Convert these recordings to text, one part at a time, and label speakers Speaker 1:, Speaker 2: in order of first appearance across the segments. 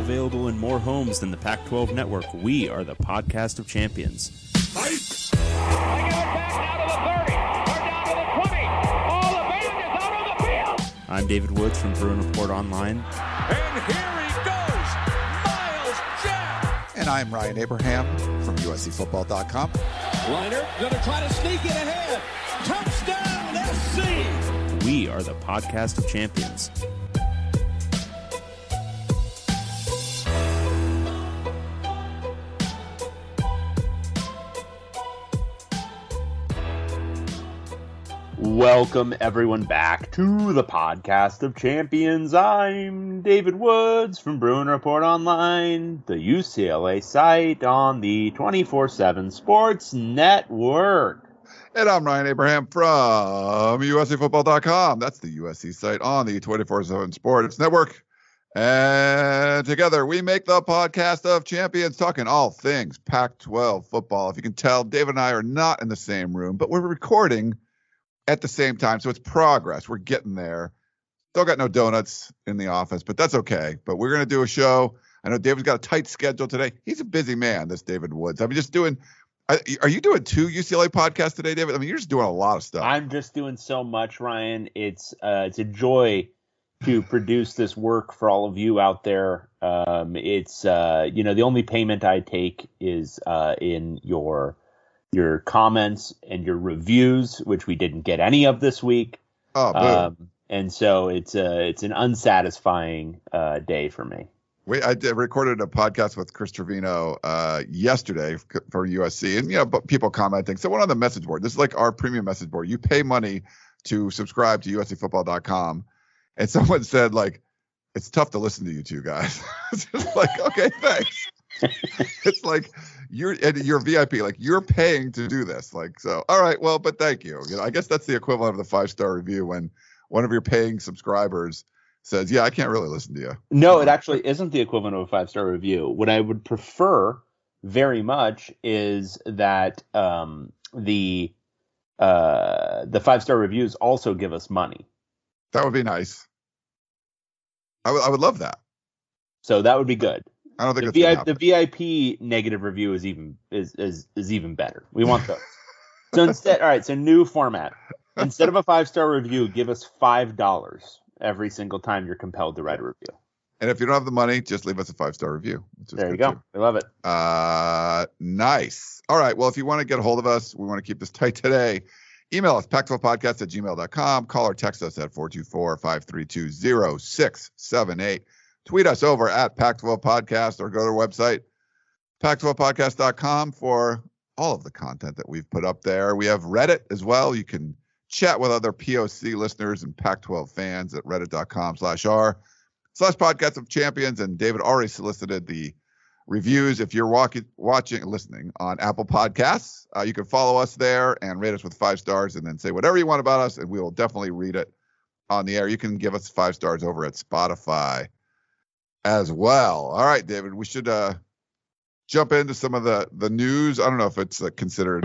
Speaker 1: available in more homes than the Pac-12 network. We are the podcast of champions.
Speaker 2: Fight! I get it back down to the 30, or down to the 20. All the band is out on the field.
Speaker 1: I'm David Woods from Bruin Report Online.
Speaker 2: And here he goes, Miles Jack.
Speaker 3: And I'm Ryan Abraham from USCFootball.com.
Speaker 2: Reiner going to try to sneak it ahead. Touchdown, SC.
Speaker 1: We are the podcast of champions. Welcome, everyone, back to the podcast of champions. I'm David Woods from Bruin Report Online, the UCLA site on the 24/7 Sports Network.
Speaker 3: And I'm Ryan Abraham from USCFootball.com. That's the USC site on the 24/7 Sports Network. And together we make the podcast of champions, talking all things Pac-12 football. If you can tell, David and I are not in the same room, but we're recording at the same time, so it's progress. We're getting there. Still got no donuts in the office, but that's okay. But we're going to do a show. I know David's got a tight schedule today. He's a busy man, this David Woods. I'm just doing – are you doing 2 UCLA podcasts today, David? I mean, you're just doing a lot of stuff.
Speaker 1: I'm just doing so much, Ryan. It's a joy to produce this work for all of you out there. It's the only payment I take is in your comments and your reviews, which we didn't get any of this week.
Speaker 3: Oh, boom.
Speaker 1: And so it's an unsatisfying day for me.
Speaker 3: I recorded a podcast with Chris Trevino yesterday for USC, and but people commenting. So went on the message board. This is like our premium message board. You pay money to subscribe to USCFootball.com, and someone said, like, it's tough to listen to you two guys. It's just like, okay, thanks. It's like you're VIP, like you're paying to do this. Like, so, all right, well, but thank you. I guess that's the equivalent of the 5-star review when one of your paying subscribers says, yeah, I can't really listen to you.
Speaker 1: No, it actually isn't the equivalent of a 5-star review. What I would prefer very much is that the 5-star reviews also give us money.
Speaker 3: That would be nice. I would love that.
Speaker 1: So that would be good.
Speaker 3: I don't think
Speaker 1: the VIP negative review is even better. We want those. So instead, all right. So new format. Instead of a 5-star review, give us $5 every single time you're compelled to write a review. And
Speaker 3: if you don't have the money, just leave us a 5-star review.
Speaker 1: There you go.
Speaker 3: Too.
Speaker 1: I love it.
Speaker 3: Nice. All right. Well, if you want to get a hold of us, we want to keep this tight today. Email us, pac12podcast@gmail.com. Call or text us at 424-532-0678. Tweet us over at Pac-12 Podcast or go to our website, pac12podcast.com, for all of the content that we've put up there. We have Reddit as well. You can chat with other POC listeners and Pac-12 fans at reddit.com/r/podcast of champions. And David already solicited the reviews. If you're listening on Apple Podcasts, you can follow us there and rate us with 5 stars and then say whatever you want about us, and we will definitely read it on the air. You can give us 5 stars over at Spotify as well. All right, David, we should jump into some of the news. I don't know if it's considered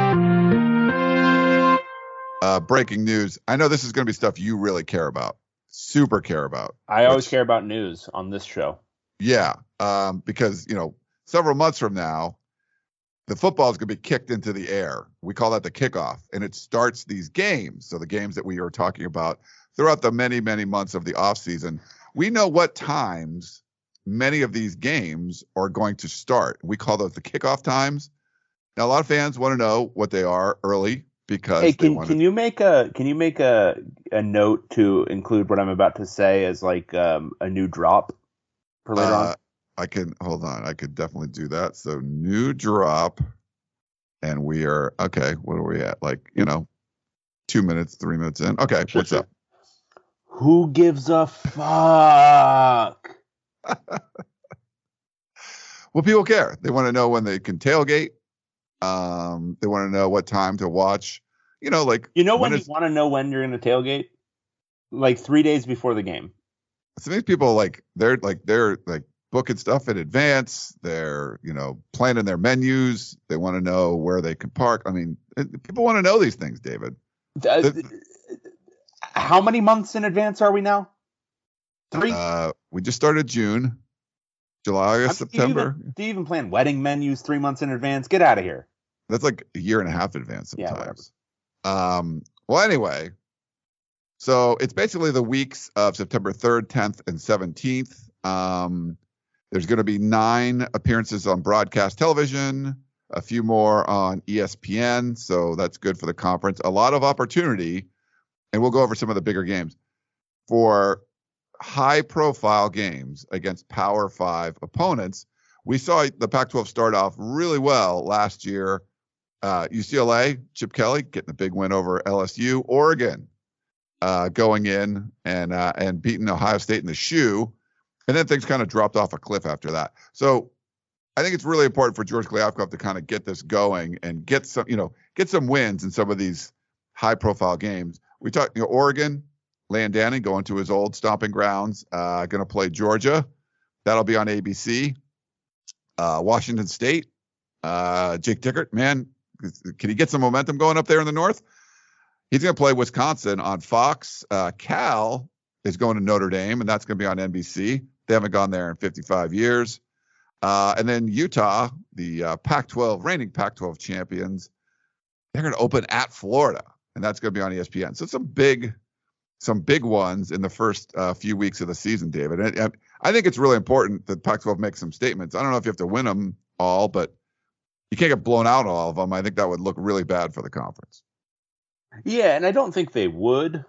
Speaker 3: breaking news. I know this is going to be stuff you really care about, super care about.
Speaker 1: I always care about news on this show.
Speaker 3: Yeah, because, several months from now, the football is going to be kicked into the air. We call that the kickoff, and it starts these games. So the games that we are talking about throughout the many, many months of the offseason. We know what times many of these games are going to start. We call those the kickoff times. Now, a lot of fans want to know what they are early because
Speaker 1: can you make a note to include what I'm about to say as like a new drop for later on?
Speaker 3: I could definitely do that. So new drop, and we are okay. What are we at? Like 2 minutes, 3 minutes in. Okay, what's up?
Speaker 1: Who gives a fuck?
Speaker 3: Well, people care. They want to know when they can tailgate. They want to know what time to watch. When you want to know when you're going to tailgate? Like 3 days before the game. Some of these people they're booking stuff in advance. They're planning their menus. They want to know where they can park. I mean, people want to know these things, David.
Speaker 1: How many months in advance are we now? 3?
Speaker 3: We just started June. July, August, September.
Speaker 1: Do you even plan wedding menus 3 months in advance? Get out of here.
Speaker 3: That's like a year and a half in advance sometimes.
Speaker 1: Yeah,
Speaker 3: well, anyway, so it's basically the weeks of September 3rd, 10th, and 17th. There's going to be 9 appearances on broadcast television, a few more on ESPN, so that's good for the conference. A lot of opportunity, and we'll go over some of the bigger games, for high-profile games against Power 5 opponents. We saw the Pac-12 start off really well last year. UCLA, Chip Kelly getting a big win over LSU. Oregon going in and beating Ohio State in the shoe. And then things kind of dropped off a cliff after that. So I think it's really important for George Kliavkoff to kind of get this going and get some wins in some of these high-profile games. We talked, Oregon, Landani going to his old stomping grounds, going to play Georgia. That'll be on ABC. Washington State, Jake Dickert, man, can he get some momentum going up there in the north? He's going to play Wisconsin on Fox. Cal is going to Notre Dame, and that's going to be on NBC. They haven't gone there in 55 years. And then Utah, the Pac-12, reigning Pac-12 champions, they're going to open at Florida, and that's going to be on ESPN. So some big ones in the first few weeks of the season, David. And I think it's really important that Pac-12 makes some statements. I don't know if you have to win them all, but you can't get blown out on all of them. I think that would look really bad for the conference.
Speaker 1: Yeah, and I don't think they would.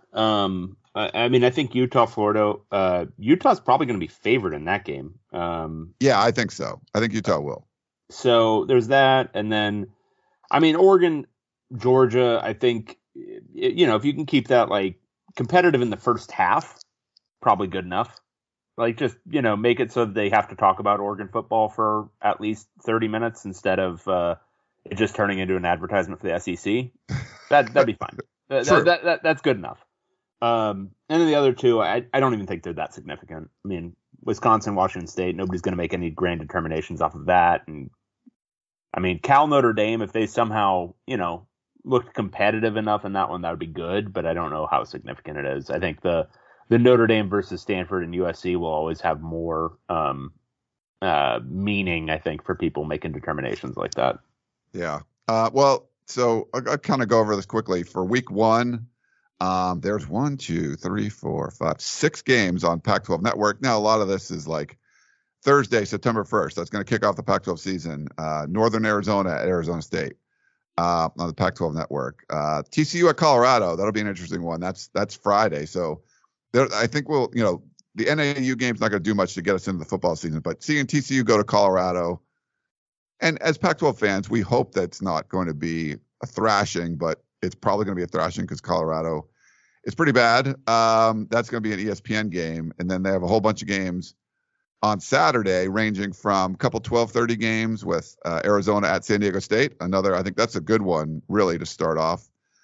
Speaker 1: I think Utah-Florida, Utah's probably going to be favored in that game.
Speaker 3: Yeah, I think so. I think Utah will.
Speaker 1: So there's that. And then, Oregon, Georgia, I think, if you can keep that like competitive in the first half, probably good enough. Like just, make it so that they have to talk about Oregon football for at least 30 minutes instead of it just turning into an advertisement for the SEC. That'd be fine. That's good enough. And then the other two, I don't even think they're that significant. Wisconsin, Washington State, nobody's going to make any grand determinations off of that. And Cal, Notre Dame, if they somehow, looked competitive enough in that one, that would be good. But I don't know how significant it is. I think the Notre Dame versus Stanford and USC will always have more meaning, I think, for people making determinations like that.
Speaker 3: Yeah. So I'll kind of go over this quickly. For week 1, there's 6 games on Pac-12 Network. Now, a lot of this is like Thursday, September 1st. That's going to kick off the Pac-12 season. Northern Arizona at Arizona State on the Pac-12 Network. TCU at Colorado. That'll be an interesting one. That's Friday. So I think the NAU game's not going to do much to get us into the football season, but seeing TCU go to Colorado, and as Pac-12 fans, we hope that's not going to be a thrashing, but it's probably going to be a thrashing because Colorado is pretty bad. That's going to be an ESPN game. And then they have a whole bunch of games on Saturday, ranging from a couple 12:30 games with Arizona at San Diego State. I think that's a good one, really, to start off.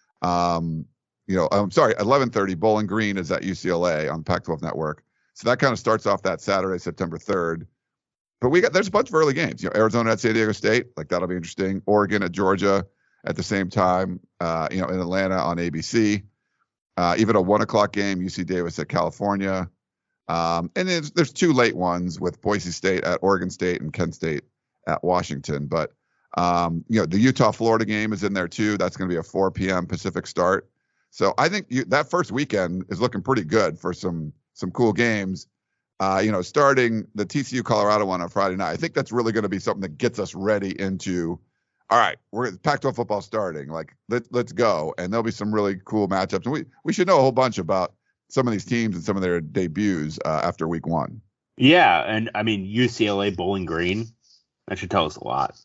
Speaker 3: 11:30, Bowling Green is at UCLA on Pac-12 Network. So that kind of starts off that Saturday, September 3rd. But there's a bunch of early games. Arizona at San Diego State, like that'll be interesting. Oregon at Georgia at the same time. In Atlanta on ABC. Even a 1:00 game, UC Davis at California. And then there's 2 late ones with Boise State at Oregon State and Kent State at Washington. But the Utah-Florida game is in there too. That's going to be a 4 p.m. Pacific start. So I think that first weekend is looking pretty good for some cool games. Starting the TCU Colorado one on Friday night. I think that's really going to be something that gets us ready into, all right, we're Pac-12 football starting. Like let's go. And there'll be some really cool matchups. And we should know a whole bunch about some of these teams and some of their debuts after week 1.
Speaker 1: Yeah, and UCLA Bowling Green, that should tell us a lot.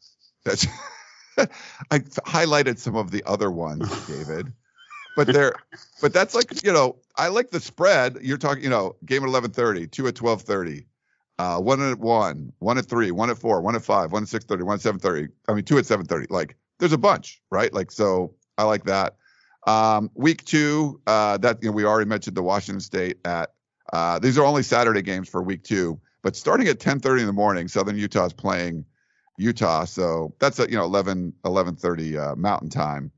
Speaker 3: I highlighted some of the other ones, David. But that's like, I like the spread. You're talking, game at 11:30, 2 at 12:30, 1 at 1, 1 at 3, 1 at 4, 1 at 5, 1 at 6:30, 1 at 7:30. 2 at 7:30. Like there's a bunch, right? Like, so I like that. Week 2, we already mentioned the Washington State at, these are only Saturday games for week 2, but starting at 10:30 in the morning, Southern Utah is playing Utah. So that's at, 11:30 Mountain Time.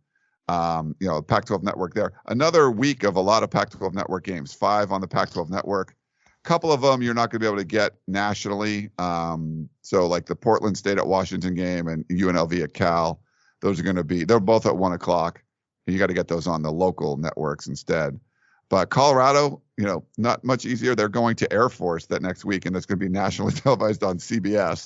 Speaker 3: Pac-12 Network there. Another week of a lot of Pac-12 Network games, 5 on the Pac-12 Network. couple of them you're not going to be able to get nationally. So like the Portland State at Washington game and UNLV at Cal, those are going to be, they're both at 1 o'clock. You got to get those on the local networks instead. But Colorado, not much easier. They're going to Air Force that next week, and that's going to be nationally televised on CBS.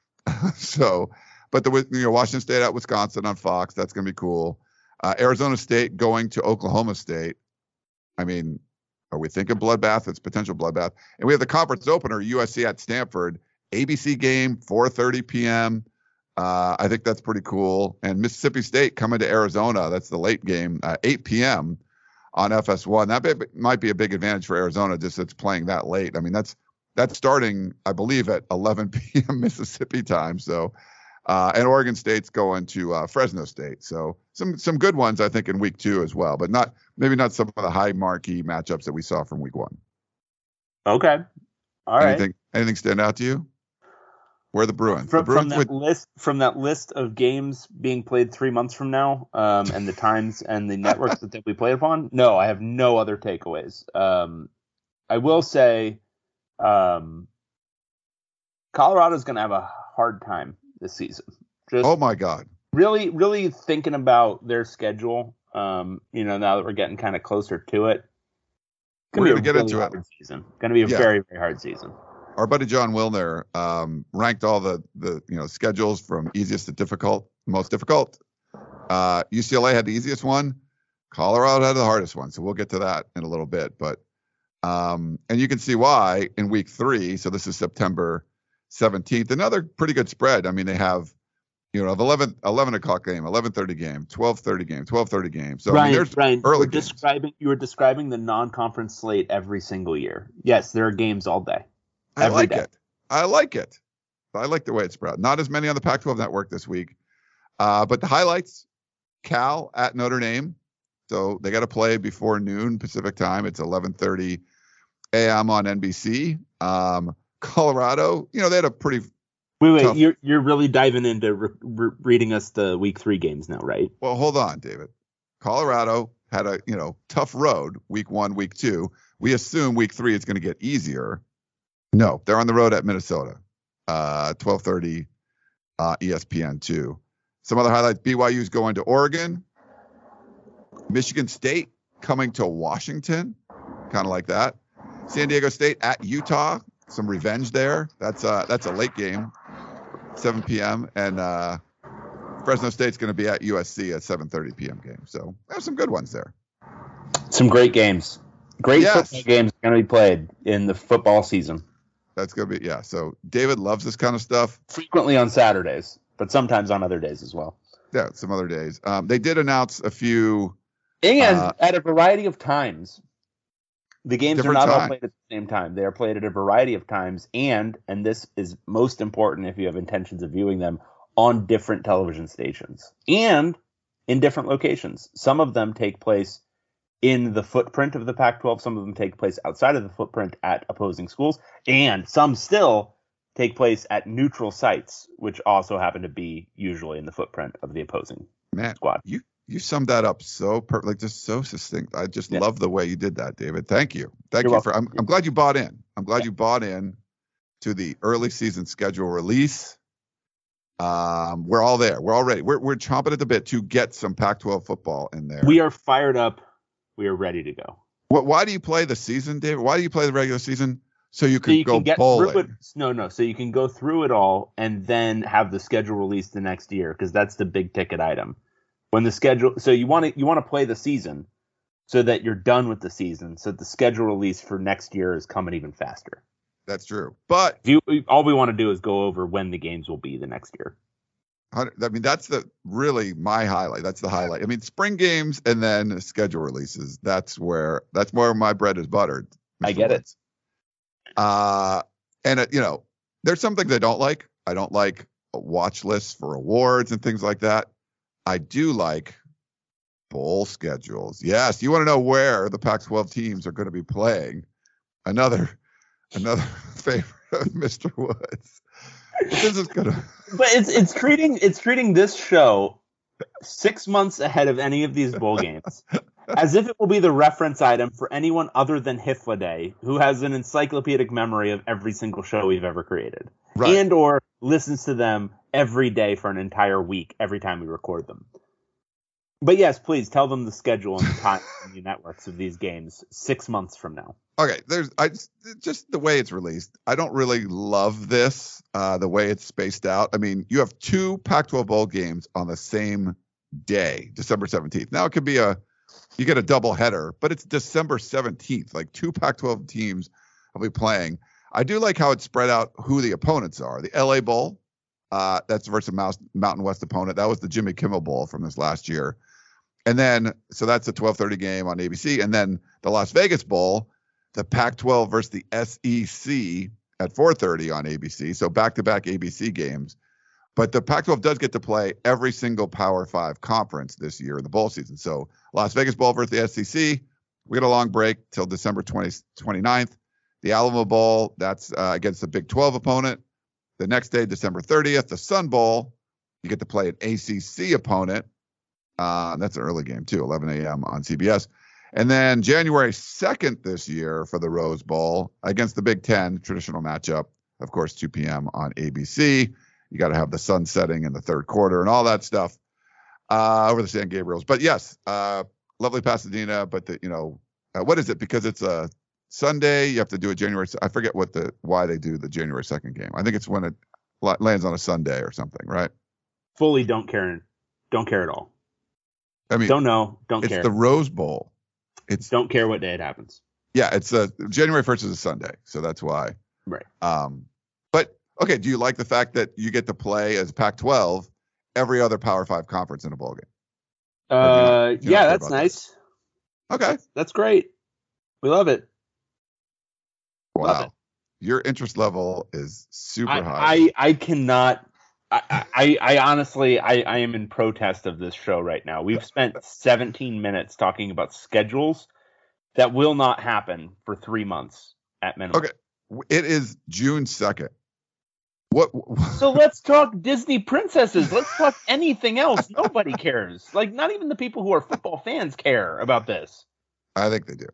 Speaker 3: So, but Washington State at Wisconsin on Fox, that's going to be cool. Arizona State going to Oklahoma State. I mean, are we thinking bloodbath? It's potential bloodbath. And we have the conference opener, USC at Stanford, ABC game, 4:30 p.m. I think that's pretty cool. And Mississippi State coming to Arizona. That's the late game, 8 p.m. on FS1. That might be a big advantage for Arizona, just it's playing that late. I mean, that's starting, I believe, at 11 p.m. Mississippi time. So, and Oregon State's going to Fresno State. So some good ones, I think, in week 2 as well, but maybe not some of the high marquee matchups that we saw from week 1.
Speaker 1: Okay. All right.
Speaker 3: Anything stand out to you? Where are the Bruins?
Speaker 1: From that list of games being played 3 months from now, and the times and the networks that we play upon, no, I have no other takeaways. I will say, Colorado's going to have a hard time this season.
Speaker 3: Oh my God!
Speaker 1: Really, really thinking about their schedule. Now that we're getting kind of closer to it,
Speaker 3: we're going to get into it.
Speaker 1: Season. Going to be a very, very hard season.
Speaker 3: Our buddy John Wilner ranked all the schedules from easiest to most difficult. UCLA had the easiest one. Colorado had the hardest one. So we'll get to that in a little bit. But and you can see why in week 3. So this is September 17th. Another pretty good spread. I mean, they have 11 o'clock game, 11:30 game, 12:30 game, 12:30 game. So
Speaker 1: Ryan,
Speaker 3: early
Speaker 1: you were describing the non-conference slate every single year. Yes, there are games all day.
Speaker 3: I like it. I like the way it's spread. Not as many on the Pac-12 network this week. But the highlights, Cal at Notre Dame. So they got to play before noon Pacific time. It's 11:30 a.m. on NBC. Colorado, they had a pretty
Speaker 1: Wait, you're really diving into reading us the week 3 games now, right?
Speaker 3: Well, hold on, David. Colorado had a, tough road week 1, week 2. We assume week 3 is going to get easier. No, they're on the road at Minnesota, 12:30 ESPN 2. Some other highlights, BYU's going to Oregon. Michigan State coming to Washington, kind of like that. San Diego State at Utah, some revenge there. That's a late game, 7 p.m. And Fresno State's going to be at USC at 7:30 p.m. game. So there's some good ones there.
Speaker 1: Some great games. Football games are going to be played in the football season.
Speaker 3: That's going to be, yeah. So David loves this kind of stuff.
Speaker 1: Frequently on Saturdays, but sometimes on other days as well.
Speaker 3: Yeah, some other days. They did announce a few.
Speaker 1: And at a variety of times. The games are not all played at the same time. They are played at a variety of times. And this is most important if you have intentions of viewing them, on different television stations. And in different locations. Some of them take place in the footprint of the Pac-12. Some of them take place outside of the footprint at opposing schools. And some still take place at neutral sites, which also happen to be usually in the footprint of the opposing squad.
Speaker 3: You summed that up so perfect, just so succinct. I just love the way you did that, David. Thank you. Thank you for. I'm glad you bought in. I'm glad you bought in to the early season schedule release. We're all there. We're all ready. We're chomping at the bit to get some Pac-12 football in there.
Speaker 1: We are fired up. We are ready to go.
Speaker 3: Why do you play the season, David? Why do you play the regular season? So you can go bowling.
Speaker 1: No. So you can go through it all and then have the schedule released the next year, because that's the big ticket item. When the schedule, so you want to play the season so that you're done with the season, so the schedule release for next year is coming even faster.
Speaker 3: That's true. But
Speaker 1: all we want to do is go over when the games will be the next year.
Speaker 3: I mean, that's really my highlight. That's the highlight. I mean, spring games and then schedule releases. That's where my bread is buttered. Mr.
Speaker 1: I get
Speaker 3: Woods. And there's some things I don't like. I don't like watch lists for awards and things like that. I do like bowl schedules. Yes, you want to know where the Pac-12 teams are going to be playing. Another favorite of Mr. Woods. This is gonna.
Speaker 1: But it's treating this show 6 months ahead of any of these bowl games As if it will be the reference item for anyone other than Hifliday, who has an encyclopedic memory of every single show we've ever created.
Speaker 3: Right.
Speaker 1: And or listens to them every day for an entire week every time we record them. But yes, please tell them the schedule and the time on the networks of these games 6 months from now.
Speaker 3: Okay, just the way it's released. I don't really love this, the way it's spaced out. I mean, you have 2 Pac-12 bowl games on the same day, December 17th. Now it could be you get a double header, but it's December 17th. Like 2 Pac-12 teams will be playing. I do like how it's spread out who the opponents are. The LA Bowl, that's versus Mountain West opponent. That was the Jimmy Kimmel Bowl from this last year. And then, so that's a 12:30 game on ABC. And then the Las Vegas Bowl, the Pac-12 versus the SEC at 4:30 on ABC. So back-to-back ABC games. But the Pac-12 does get to play every single Power 5 conference this year in the bowl season. So Las Vegas Bowl versus the SEC, we get a long break till December 29th. The Alamo Bowl, that's against the Big 12 opponent. The next day, December 30th, the Sun Bowl, you get to play an ACC opponent. That's an early game, too, 11 a.m. on CBS. And then January 2nd this year for the Rose Bowl against the Big Ten, traditional matchup, of course, 2 p.m. on ABC. You got to have the sun setting in the third quarter and all that stuff over the San Gabriels. But yes, lovely Pasadena. But what is it? Because it's a Sunday, you have to do it January. I forget why they do the January 2nd game. I think it's when it lands on a Sunday or something, right?
Speaker 1: Fully don't care at all.
Speaker 3: I mean,
Speaker 1: don't know, don't care.
Speaker 3: It's the Rose Bowl.
Speaker 1: Don't care what day it happens.
Speaker 3: Yeah, it's January 1st is a Sunday, so that's why.
Speaker 1: Right.
Speaker 3: But okay, do you like the fact that you get to play as Pac-12 every other Power 5 conference in a bowl game?
Speaker 1: Yeah, that's nice.
Speaker 3: Okay,
Speaker 1: that's great. We love it.
Speaker 3: Wow,
Speaker 1: love it.
Speaker 3: Your interest level is super high.
Speaker 1: I cannot. I honestly, I am in protest of this show right now. We've spent 17 minutes talking about schedules that will not happen for 3 months at minimum.
Speaker 3: Okay, it is June 2nd. What?
Speaker 1: So let's talk Disney princesses. Let's talk anything else. Nobody cares. Like, not even the people who are football fans care about this.
Speaker 3: I think they do.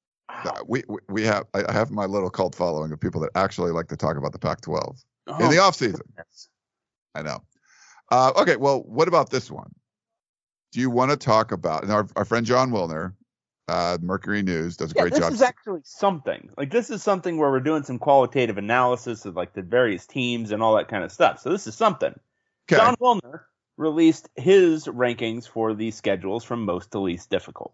Speaker 3: Wow. I have my little cult following of people that actually like to talk about the Pac-12 in the off season. I know. Okay, well, what about this one? Do you want to talk about, and our friend John Wilner, Mercury News, does a great job.
Speaker 1: This is actually something. Like, this is something where we're doing some qualitative analysis of, like, the various teams and all that kind of stuff. So this is something. Okay. John Wilner released his rankings for the schedules from most to least difficult.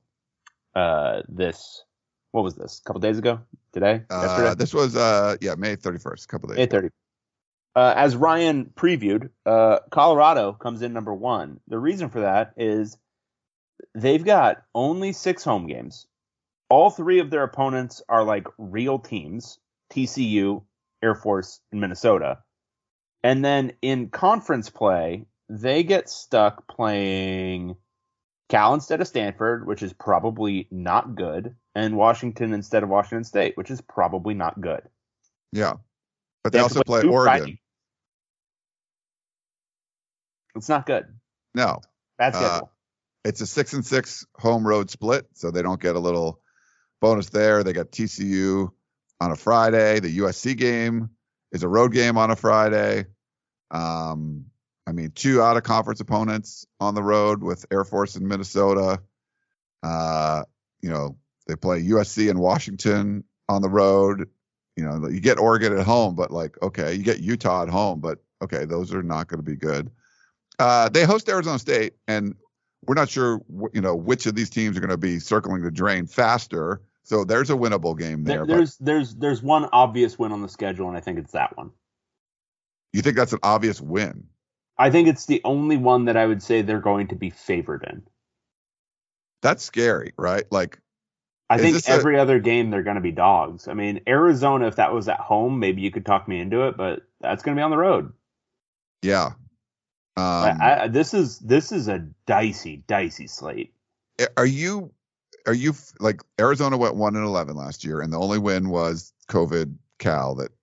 Speaker 1: What was this? A couple days ago? Today? Yesterday?
Speaker 3: This was, May 31st, a couple days ago.
Speaker 1: May 30th. As Ryan previewed, Colorado comes in number 1. The reason for that is they've got only 6 home games. All 3 of their opponents are like real teams, TCU, Air Force, and Minnesota. And then in conference play, they get stuck playing Cal instead of Stanford, which is probably not good, and Washington instead of Washington State, which is probably not good.
Speaker 3: Yeah. But they also play Oregon. Friday.
Speaker 1: It's not good.
Speaker 3: No.
Speaker 1: Bad schedule.
Speaker 3: It's a 6-6 home road split, so they don't get a little bonus there. They got TCU on a Friday. The USC game is a road game on a Friday. 2 out of conference opponents on the road with Air Force and Minnesota. They play USC and Washington on the road. You get Oregon at home, but you get Utah at home, but okay, those are not going to be good. They host Arizona State, and we're not sure, which of these teams are going to be circling the drain faster. So there's a winnable game there.
Speaker 1: There's one obvious win on the schedule, and I think it's that one.
Speaker 3: You think that's an obvious win?
Speaker 1: I think it's the only one that I would say they're going to be favored in.
Speaker 3: That's scary, right?
Speaker 1: I think every other game they're going to be dogs. I mean, Arizona, if that was at home, maybe you could talk me into it, but that's going to be on the road.
Speaker 3: Yeah.
Speaker 1: This is a dicey slate.
Speaker 3: Are you Arizona went 1-11 last year, and the only win was COVID Cal that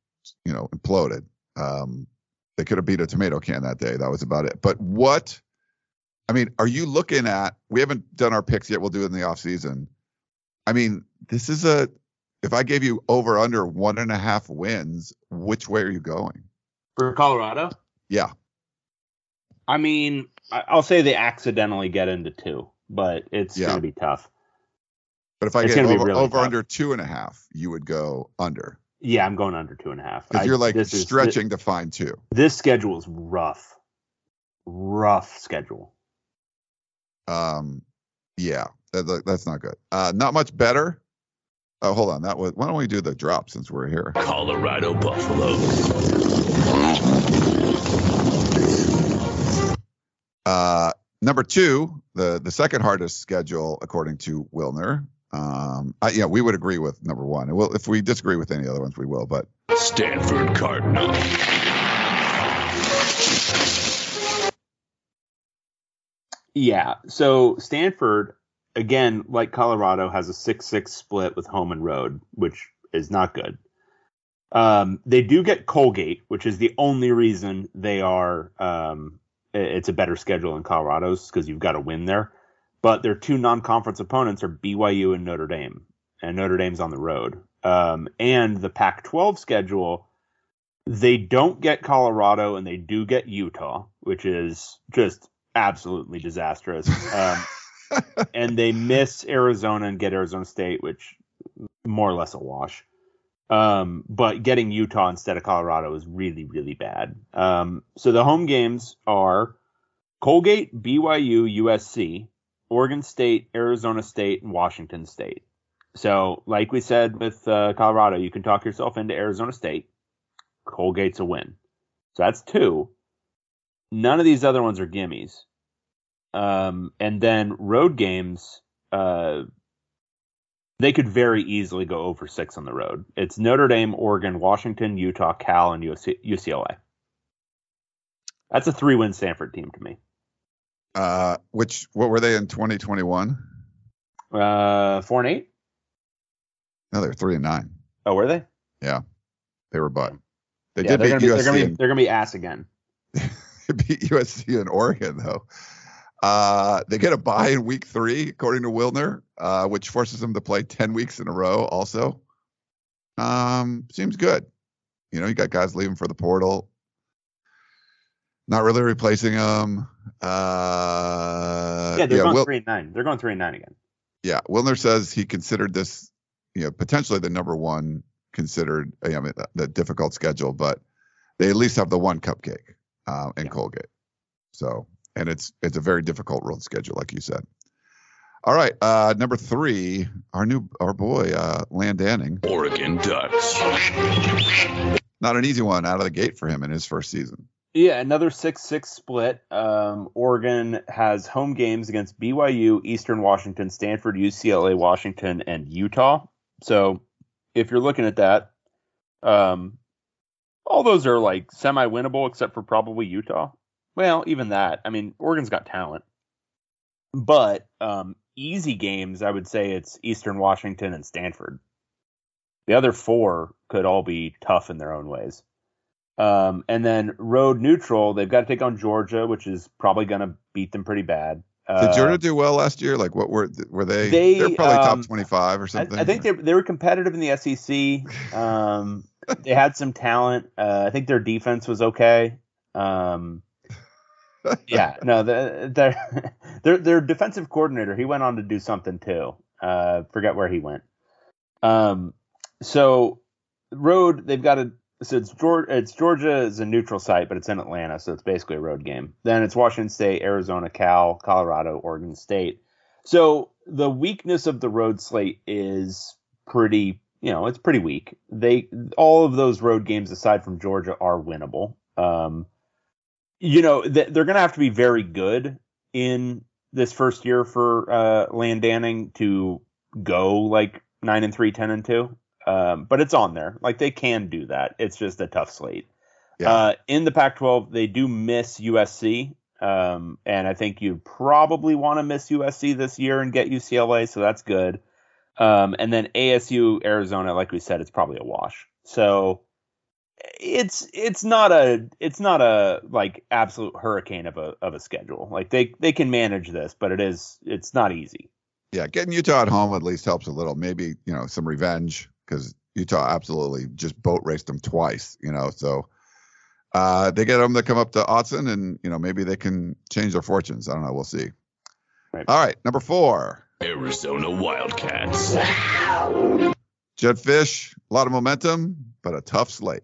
Speaker 3: imploded. They could have beat a tomato can that day. That was about it. But what? I mean, are you looking at, we haven't done our picks yet. We'll do it in the off season. I mean, this is if I gave you over under 1.5 wins, which way are you going?
Speaker 1: For Colorado?
Speaker 3: Yeah.
Speaker 1: I mean, I'll say they accidentally get into 2, but it's going to be tough.
Speaker 3: But if I get over under 2.5, you would go under.
Speaker 1: Yeah, I'm going under 2.5.
Speaker 3: Because you're like stretching to find 2.
Speaker 1: This schedule is rough. Rough schedule.
Speaker 3: Yeah, that's not good. Not much better. Oh, hold on. Why don't we do the drop since we're here?
Speaker 4: Colorado Buffaloes.
Speaker 3: Number 2, the second hardest schedule according to Wilner. We would agree with number 1. If we disagree with any other ones, we will. But
Speaker 4: Stanford Cardinals.
Speaker 1: Yeah. So Stanford, again, like Colorado, has a 6-6 split with home and road, which is not good. They do get Colgate, which is the only reason they are. It's a better schedule than Colorado's because you've got to win there. But their 2 non-conference opponents are BYU and Notre Dame, and Notre Dame's on the road. And the Pac-12 schedule, they don't get Colorado and they do get Utah, which is just absolutely disastrous. And they miss Arizona and get Arizona State, which more or less a wash. But getting Utah instead of Colorado is really, really bad. So the home games are Colgate, BYU, USC, Oregon State, Arizona State, and Washington State. So, like we said with Colorado, you can talk yourself into Arizona State. Colgate's a win. So that's 2. None of these other ones are gimmies. And then road games, they could very easily go over 6 on the road. It's Notre Dame, Oregon, Washington, Utah, Cal, and UCLA. That's a 3-win Stanford team to me.
Speaker 3: What were they in 2021?
Speaker 1: 4-8?
Speaker 3: No, they were 3-9.
Speaker 1: Oh, were they?
Speaker 3: Yeah, they were butt. They
Speaker 1: Yeah,
Speaker 3: did beat USC.
Speaker 1: They're gonna be ass again.
Speaker 3: They beat USC and Oregon though. They get a bye in week 3, according to Wilner, which forces them to play 10 weeks in a row. Also, seems good. You got guys leaving for the portal. Not really replacing them.
Speaker 1: They're going 3-9. They're going 3-9 again.
Speaker 3: Yeah, Wilner says he considered this, potentially the number 1 considered. The difficult schedule, but they at least have the one cupcake in Colgate. So, and it's a very difficult road schedule, like you said. All right, number 3, our boy Landanning,
Speaker 4: Oregon Ducks.
Speaker 3: Not an easy one out of the gate for him in his first season.
Speaker 1: Yeah, another 6-6 split. Oregon has home games against BYU, Eastern Washington, Stanford, UCLA, Washington, and Utah. So if you're looking at that, all those are like semi-winnable except for probably Utah. Well, even that. I mean, Oregon's got talent. But easy games, I would say it's Eastern Washington and Stanford. The other 4 could all be tough in their own ways. And then road neutral, they've got to take on Georgia, which is probably going to beat them pretty bad.
Speaker 3: Did Georgia do well last year? Like, what were they? They're probably top 25 or something.
Speaker 1: I think they were competitive in the SEC. They had some talent. I think their defense was okay. Yeah, no, their defensive coordinator, he went on to do something too. Forget where he went. So road, they've got to. So it's Georgia is a neutral site, but it's in Atlanta, so it's basically a road game. Then it's Washington State, Arizona, Cal, Colorado, Oregon State. So the weakness of the road slate is pretty, it's pretty weak. All of those road games aside from Georgia are winnable. They're going to have to be very good in this first year for Landanning to go like 9-3, 10-2. But it's on there. Like, they can do that. It's just a tough slate. Yeah. In the Pac-12, they do miss USC. And I think you probably want to miss USC this year and get UCLA. So that's good. And then ASU, Arizona, like we said, it's probably a wash. So it's not a like absolute hurricane of a schedule. Like they can manage this, but it's not easy.
Speaker 3: Yeah, getting Utah at home at least helps a little. Maybe, some revenge, because Utah absolutely just boat raced them twice, so they get them to come up to Autzen, and maybe they can change their fortunes. I don't know, we'll see.
Speaker 1: Right.
Speaker 3: All right, number 4,
Speaker 4: Arizona Wildcats.
Speaker 3: Jedd Fisch, a lot of momentum, but a tough slate.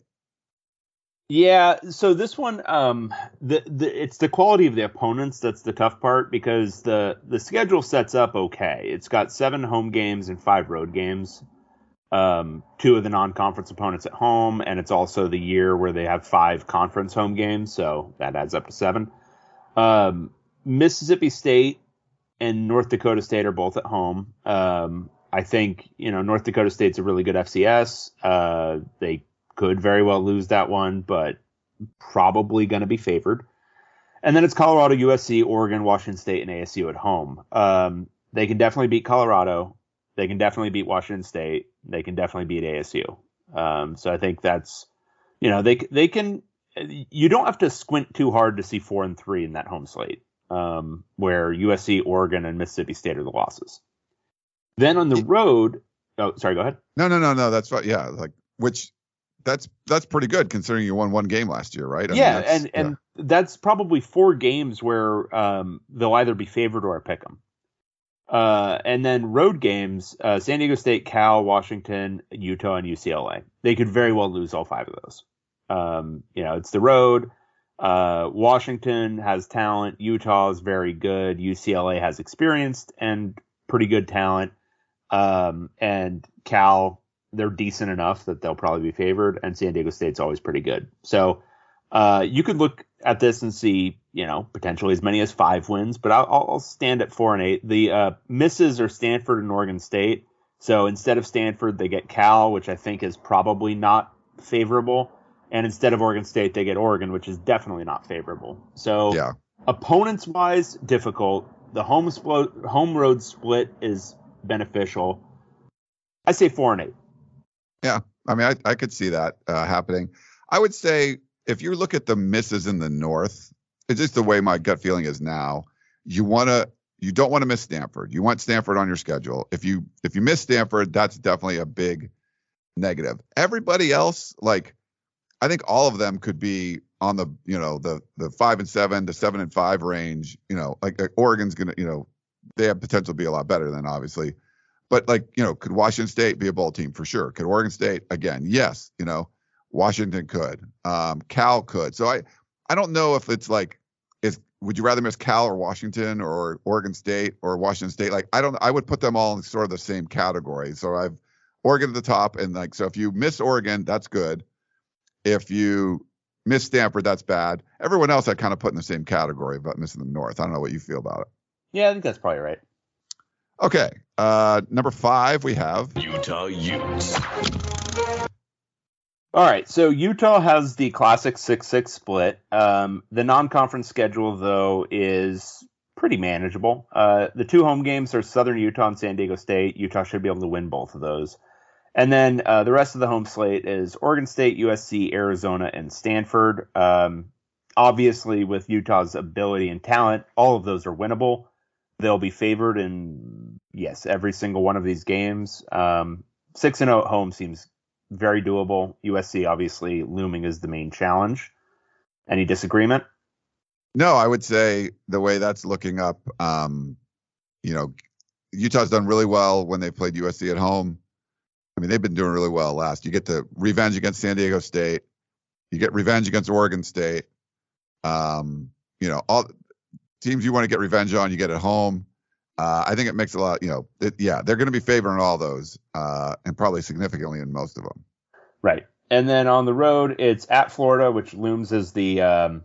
Speaker 1: Yeah, so this one, it's the quality of the opponents that's the tough part, because the schedule sets up okay. It's got 7 home games and 5 road games. 2 of the non-conference opponents at home, and it's also the year where they have 5 conference home games, so that adds up to 7. Mississippi State and North Dakota State are both at home. I think North Dakota State's a really good FCS. They could very well lose that one, but probably going to be favored. And then it's Colorado, USC, Oregon, Washington State, and ASU at home. They can definitely beat Colorado. They can definitely beat Washington State. They can definitely beat ASU. So I think that's, they can. You don't have to squint too hard to see 4 and 3 in that home slate, where USC, Oregon, and Mississippi State are the losses. Then on the road, oh, sorry, go ahead.
Speaker 3: No, that's fine. Yeah, that's pretty good considering you won 1 game last year, right?
Speaker 1: And that's probably 4 games where they'll either be favored or pick them. And then road games, San Diego State, Cal, Washington, Utah, and UCLA. They could very well lose all 5 of those. It's the road. Washington has talent. Utah is very good. UCLA has experienced and pretty good talent. And Cal, they're decent enough that they'll probably be favored. And San Diego State's always pretty good. So you could look at this and see, potentially as many as 5 wins, but I'll stand at 4 and 8. The misses are Stanford and Oregon State. So instead of Stanford, they get Cal, which I think is probably not favorable. And instead of Oregon State, they get Oregon, which is definitely not favorable. So
Speaker 3: yeah.
Speaker 1: Opponents wise, difficult. The home road split is beneficial. I say 4 and 8.
Speaker 3: Yeah. I mean, I could see that happening. I would say if you look at the misses in the North, it's just the way my gut feeling is now. You don't want to miss Stanford. You want Stanford on your schedule. If you miss Stanford, that's definitely a big negative. Everybody else, I think all of them could be on the 5 and 7 to 7 and 5 range. Oregon's gonna, they have potential to be a lot better than obviously, but could Washington State be a bowl team? For sure. Could Oregon State? Again, yes. Washington could. Cal could. So I don't know if it's would you rather miss Cal or Washington or Oregon State or Washington State? I would put them all in sort of the same category. So I've Oregon at the top, and so if you miss Oregon, that's good. If you miss Stanford, that's bad. Everyone else I kind of put in the same category about missing the North. I don't know what you feel about it.
Speaker 1: Yeah, I think that's probably right.
Speaker 3: Okay. Number 5, we have
Speaker 4: Utah Utes.
Speaker 1: All right, so Utah has the classic 6-6 split. The non-conference schedule, though, is pretty manageable. The 2 home games are Southern Utah and San Diego State. Utah should be able to win both of those. And then the rest of the home slate is Oregon State, USC, Arizona, and Stanford. Obviously, with Utah's ability and talent, all of those are winnable. They'll be favored in, yes, every single one of these games. 6-0 at home seems very doable. USC obviously looming as the main challenge. Any disagreement?
Speaker 3: No, I would say the way that's looking up, Utah's done really well when they played USC at home. I mean, they've been doing really well last. You get the revenge against San Diego State. You get revenge against Oregon State. All teams you want to get revenge on, you get at home. I think it makes a lot, they're going to be favoring all those and probably significantly in most of them.
Speaker 1: Right. And then on the road, it's at Florida, which looms as the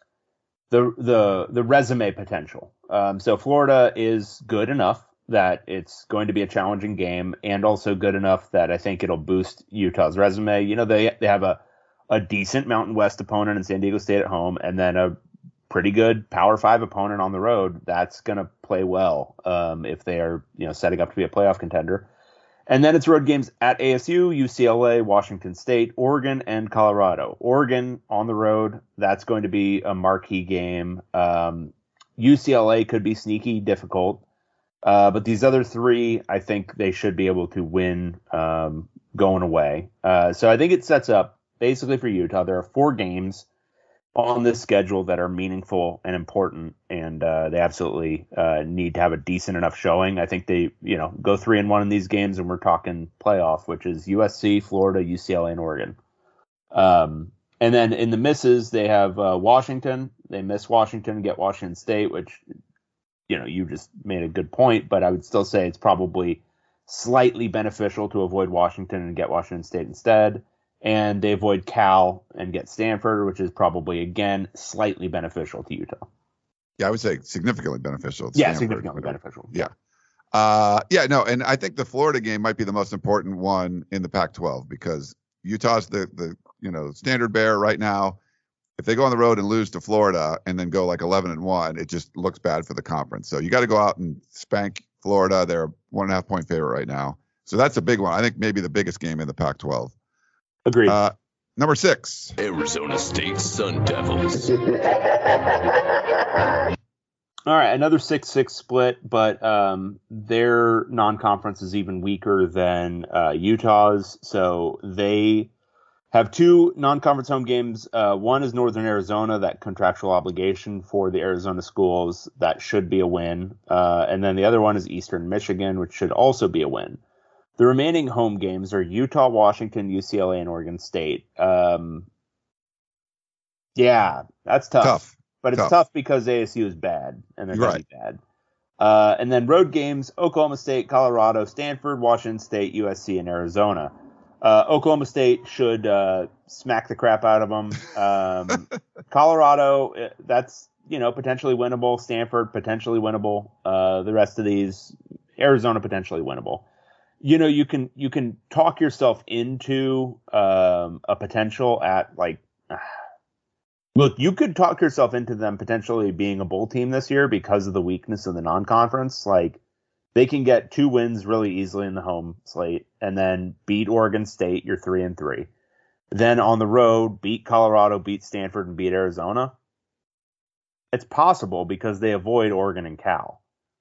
Speaker 1: resume potential. So Florida is good enough that it's going to be a challenging game, and also good enough that I think it'll boost Utah's resume. They have a decent Mountain West opponent in San Diego State at home, and then a pretty good Power 5 opponent on the road. That's going to play well if they are setting up to be a playoff contender. And then it's road games at ASU, UCLA, Washington State, Oregon, and Colorado. Oregon on the road, that's going to be a marquee game. UCLA could be sneaky difficult. But these other three, I think they should be able to win going away. So I think it sets up basically for Utah. There are 4 games on this schedule that are meaningful and important, and they absolutely need to have a decent enough showing. I think they, go 3-1 in these games, and we're talking playoff, which is USC, Florida, UCLA, and Oregon. And then in the misses, they have Washington. They miss Washington, get Washington State, which, you just made a good point, but I would still say it's probably slightly beneficial to avoid Washington and get Washington State instead. And they avoid Cal and get Stanford, which is probably, again, slightly beneficial to Utah.
Speaker 3: Yeah, I would say significantly beneficial.
Speaker 1: Yeah, significantly beneficial.
Speaker 3: Yeah. And I think the Florida game might be the most important one in the Pac-12 because Utah's the standard bearer right now. If they go on the road and lose to Florida and then go like 11-1, it just looks bad for the conference. So you got to go out and spank Florida. They're 1.5 point favorite right now. So that's a big one. I think maybe the biggest game in the Pac-12.
Speaker 1: Agreed.
Speaker 3: Number 6.
Speaker 4: Arizona State Sun Devils.
Speaker 1: All right, another 6-6 split, but their non-conference is even weaker than Utah's. So they have 2 non-conference home games. One is Northern Arizona, that contractual obligation for the Arizona schools. That should be a win. And then the other one is Eastern Michigan, which should also be a win. The remaining home games are Utah, Washington, UCLA, and Oregon State. Yeah, that's tough. But it's tough because ASU is bad, and they're going to be bad. And then road games, Oklahoma State, Colorado, Stanford, Washington State, USC, and Arizona. Oklahoma State should smack the crap out of them. Colorado, that's potentially winnable. Stanford, potentially winnable. The rest of these, Arizona, potentially winnable. You can talk yourself into a potential at look, you could talk yourself into them potentially being a bowl team this year because of the weakness of the non-conference. Like they can get 2 wins really easily in the home slate and then beat Oregon State. You're 3-3. Then on the road, beat Colorado, beat Stanford, and beat Arizona. It's possible because they avoid Oregon and Cal.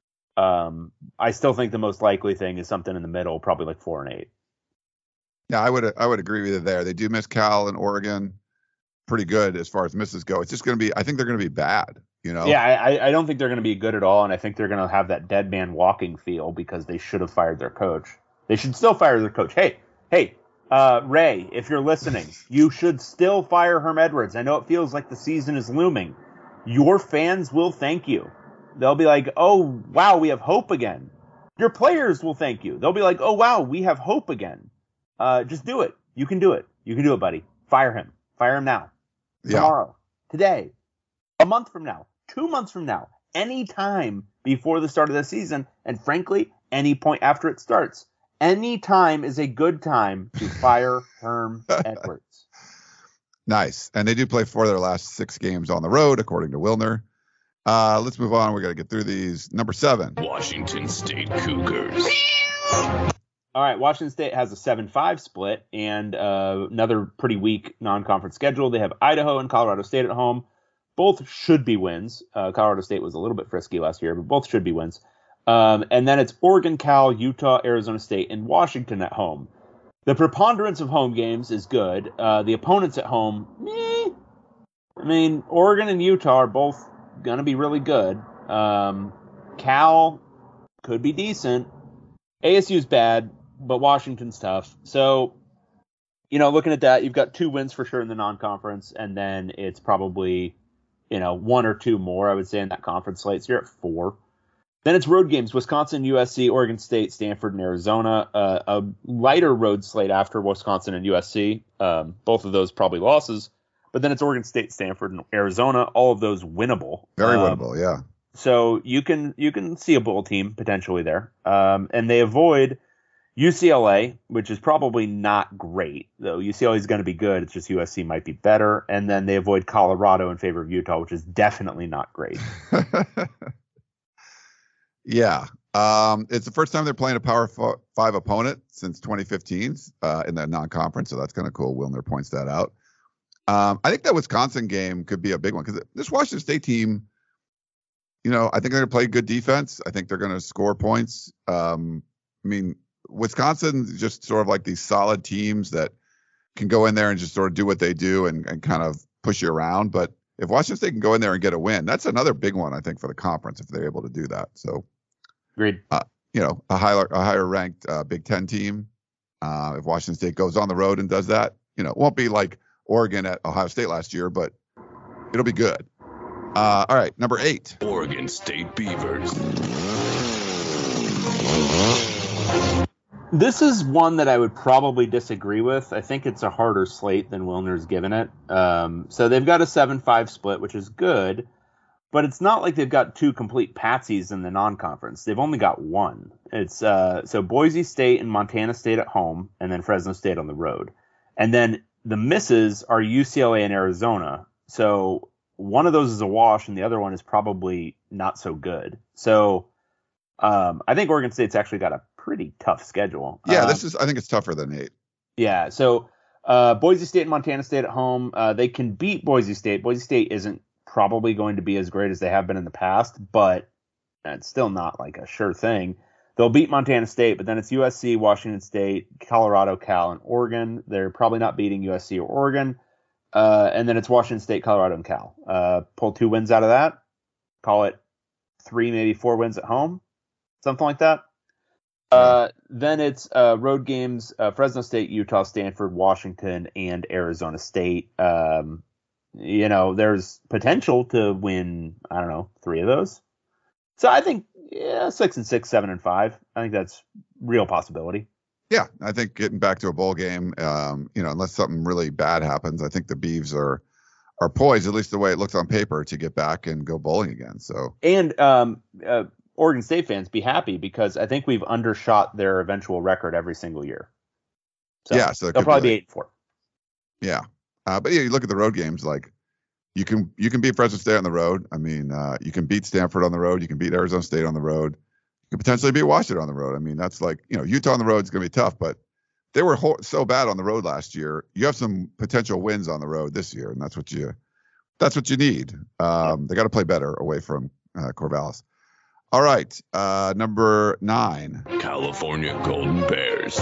Speaker 1: I still think the most likely thing is something in the middle, probably like 4-8.
Speaker 3: Yeah, I would agree with you there. They do miss Cal and Oregon pretty good as far as misses go. It's just going to be, I think they're going to be bad,
Speaker 1: Yeah, I don't think they're going to be good at all, and I think they're going to have that dead man walking feel because they should have fired their coach. They should still fire their coach. Hey, Ray, if you're listening, you should still fire Herm Edwards. I know it feels like the season is looming. Your fans will thank you. They'll be like, oh, wow, we have hope again. Your players will thank you. They'll be like, oh, wow, we have hope again. Just do it. You can do it. You can do it, buddy. Fire him. Fire him now. Tomorrow. Today. A month from now. 2 months from now. Any time before the start of the season. And frankly, any point after it starts. Any time is a good time to fire Herm Edwards.
Speaker 3: Nice. And they do play 4 of their last 6 games on the road, according to Wilner. Let's move on. We got to get through these. Number 7.
Speaker 4: Washington State Cougars.
Speaker 1: All right, Washington State has a 7-5 split and another pretty weak non-conference schedule. They have Idaho and Colorado State at home. Both should be wins. Colorado State was a little bit frisky last year, but both should be wins. And then it's Oregon, Cal, Utah, Arizona State, and Washington at home. The preponderance of home games is good. The opponents at home, I mean, Oregon and Utah are both going to be really good. Cal could be decent. ASU's bad, but Washington's tough. So, looking at that, you've got 2 wins for sure in the non-conference, and then it's probably, 1 or 2 more, I would say, in that conference slate. So you're at 4. Then it's road games, Wisconsin, USC, Oregon State, Stanford, and Arizona. A lighter road slate after Wisconsin and USC. Both of those probably losses. But then it's Oregon State, Stanford, and Arizona. All of those winnable.
Speaker 3: Very winnable, yeah.
Speaker 1: So you can see a bowl team potentially there. And they avoid UCLA, which is probably not great, though UCLA is going to be good. It's just USC might be better. And then they avoid Colorado in favor of Utah, which is definitely not great.
Speaker 3: Yeah. It's the first time they're playing a Power 5 opponent since 2015 in that non-conference, so that's kind of cool. Wilner points that out. I think that Wisconsin game could be a big one because this Washington State team, I think they're going to play good defense. I think they're going to score points. Wisconsin just sort of like these solid teams that can go in there and just sort of do what they do and kind of push you around. But if Washington State can go in there and get a win, that's another big one, I think, for the conference if they're able to do that. So,
Speaker 1: agreed.
Speaker 3: A higher ranked Big Ten team. If Washington State goes on the road and does that, it won't be like Oregon at Ohio State last year, but it'll be good. All right, number 8.
Speaker 4: Oregon State Beavers.
Speaker 1: This is one that I would probably disagree with. I think it's a harder slate than Wilner's given it. So they've got a 7-5 split, which is good, but it's not like they've got 2 complete patsies in the non-conference. They've only got 1. It's so Boise State and Montana State at home, and then Fresno State on the road. And then the misses are UCLA and Arizona. So one of those is a wash, and the other one is probably not so good. So I think Oregon State's actually got a pretty tough schedule.
Speaker 3: Yeah, I think it's tougher than 8.
Speaker 1: Yeah, so Boise State and Montana State at home, they can beat Boise State. Boise State isn't probably going to be as great as they have been in the past, but it's still not like a sure thing. They'll beat Montana State, but then it's USC, Washington State, Colorado, Cal, and Oregon. They're probably not beating USC or Oregon. And then it's Washington State, Colorado, and Cal. Pull 2 wins out of that. Call it 3, maybe 4 wins at home. Something like that. Then it's road games, Fresno State, Utah, Stanford, Washington, and Arizona State. There's potential to win, 3 of those. So I think 6-6, 7-5. I think that's real possibility.
Speaker 3: Yeah, I think getting back to a bowl game, unless something really bad happens, I think the Beavs are poised, at least the way it looks on paper, to get back and go bowling again. So
Speaker 1: and Oregon State fans, be happy because I think we've undershot their eventual record every single year. So they'll probably be 8-4.
Speaker 3: Yeah, but you look at the road games, like you can beat Fresno State on the road. You can beat Stanford on the road. You can beat Arizona State on the road. You can potentially beat Washington on the road. That's like, Utah on the road is going to be tough, but they were so bad on the road last year. You have some potential wins on the road this year, and that's what you need. They got to play better away from Corvallis. All right, number 9.
Speaker 4: California Golden Bears.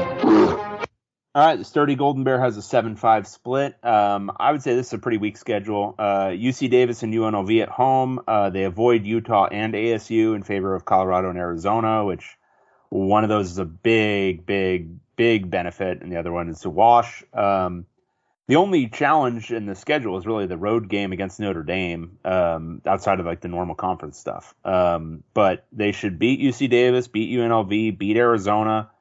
Speaker 1: All right, the sturdy Golden Bear has a 7-5 split. I would say this is a pretty weak schedule. UC Davis and UNLV at home. They avoid Utah and ASU in favor of Colorado and Arizona, which one of those is a big, big, big benefit, and the other one is a wash. The only challenge in the schedule is really the road game against Notre Dame, outside of like the normal conference stuff. But they should beat UC Davis, beat UNLV, beat Arizona.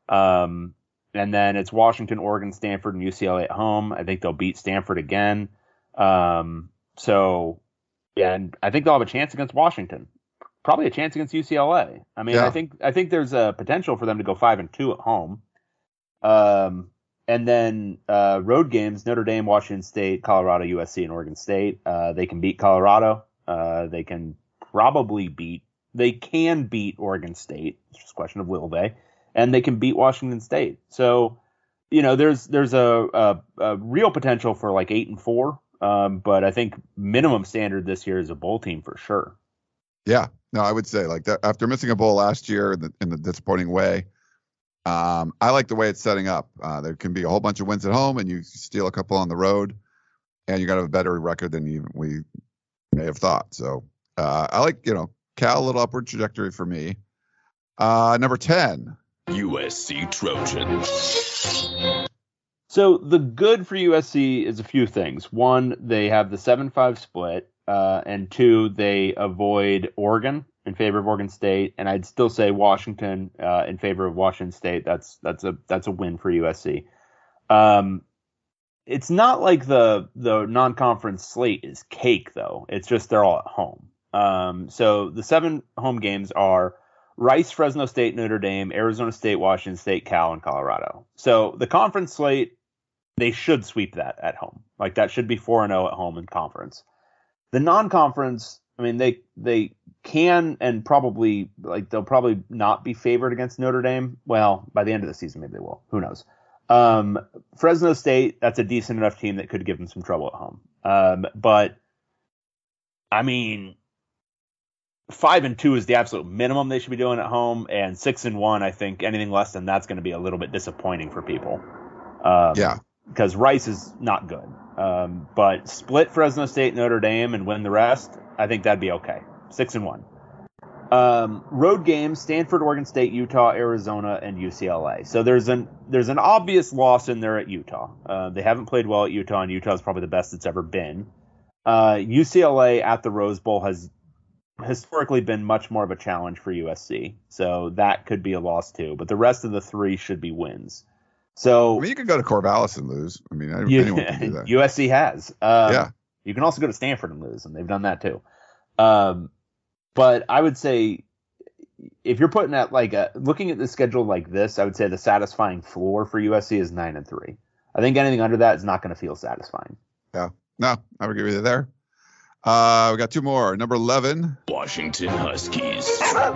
Speaker 1: And then it's Washington, Oregon, Stanford, and UCLA at home. I think they'll beat Stanford again. And I think they'll have a chance against Washington. Probably a chance against UCLA. I think there's a potential for them to go 5-2 at home. And then road games: Notre Dame, Washington State, Colorado, USC, and Oregon State. They can beat Colorado. They can beat Oregon State. It's just a question of will they. And they can beat Washington State. So, there's a real potential for like 8-4. But I think minimum standard this year is a bowl team for sure.
Speaker 3: Yeah, no, I would say like that after missing a bowl last year in the disappointing way. I like the way it's setting up. There can be a whole bunch of wins at home, and you steal a couple on the road, and you got to have a better record than we may have thought. So I like, Cal, a little upward trajectory for me. Number 10.
Speaker 4: USC Trojans.
Speaker 1: So the good for USC is a few things. 1, they have the 7-5 split, and 2, they avoid Oregon in favor of Oregon State, and I'd still say Washington in favor of Washington State. That's a win for USC. It's not like the non-conference slate is cake though. It's just they're all at home. So the 7 home games are Rice, Fresno State, Notre Dame, Arizona State, Washington State, Cal, and Colorado. So the conference slate, they should sweep that at home. Like that should be 4-0 at home in conference. The non-conference, they can and probably they'll probably not be favored against Notre Dame. Well, by the end of the season, maybe they will. Who knows? Fresno State, that's a decent enough team that could give them some trouble at home. But I mean, 5-2 is the absolute minimum they should be doing at home, and 6-1, I think anything less than that's going to be a little bit disappointing for people. Because Rice is not good. But split Fresno State, Notre Dame, and win the rest, I think that'd be okay. 6-1. Road games: Stanford, Oregon State, Utah, Arizona, and UCLA. So there's an obvious loss in there at Utah. They haven't played well at Utah, and Utah is probably the best it's ever been. UCLA at the Rose Bowl has historically been much more of a challenge for USC, so that could be a loss too. But the rest of the three should be wins. So
Speaker 3: I mean, you could go to Corvallis and lose. I mean, anyone can do that.
Speaker 1: USC has. You can also go to Stanford and lose, and they've done that too. But I would say if you're putting at looking at the schedule like this, I would say the satisfying floor for USC is 9-3. I think anything under that is not going to feel satisfying.
Speaker 3: Yeah, no, I would agree with you there. We got two more. Number 11,
Speaker 4: Washington Huskies.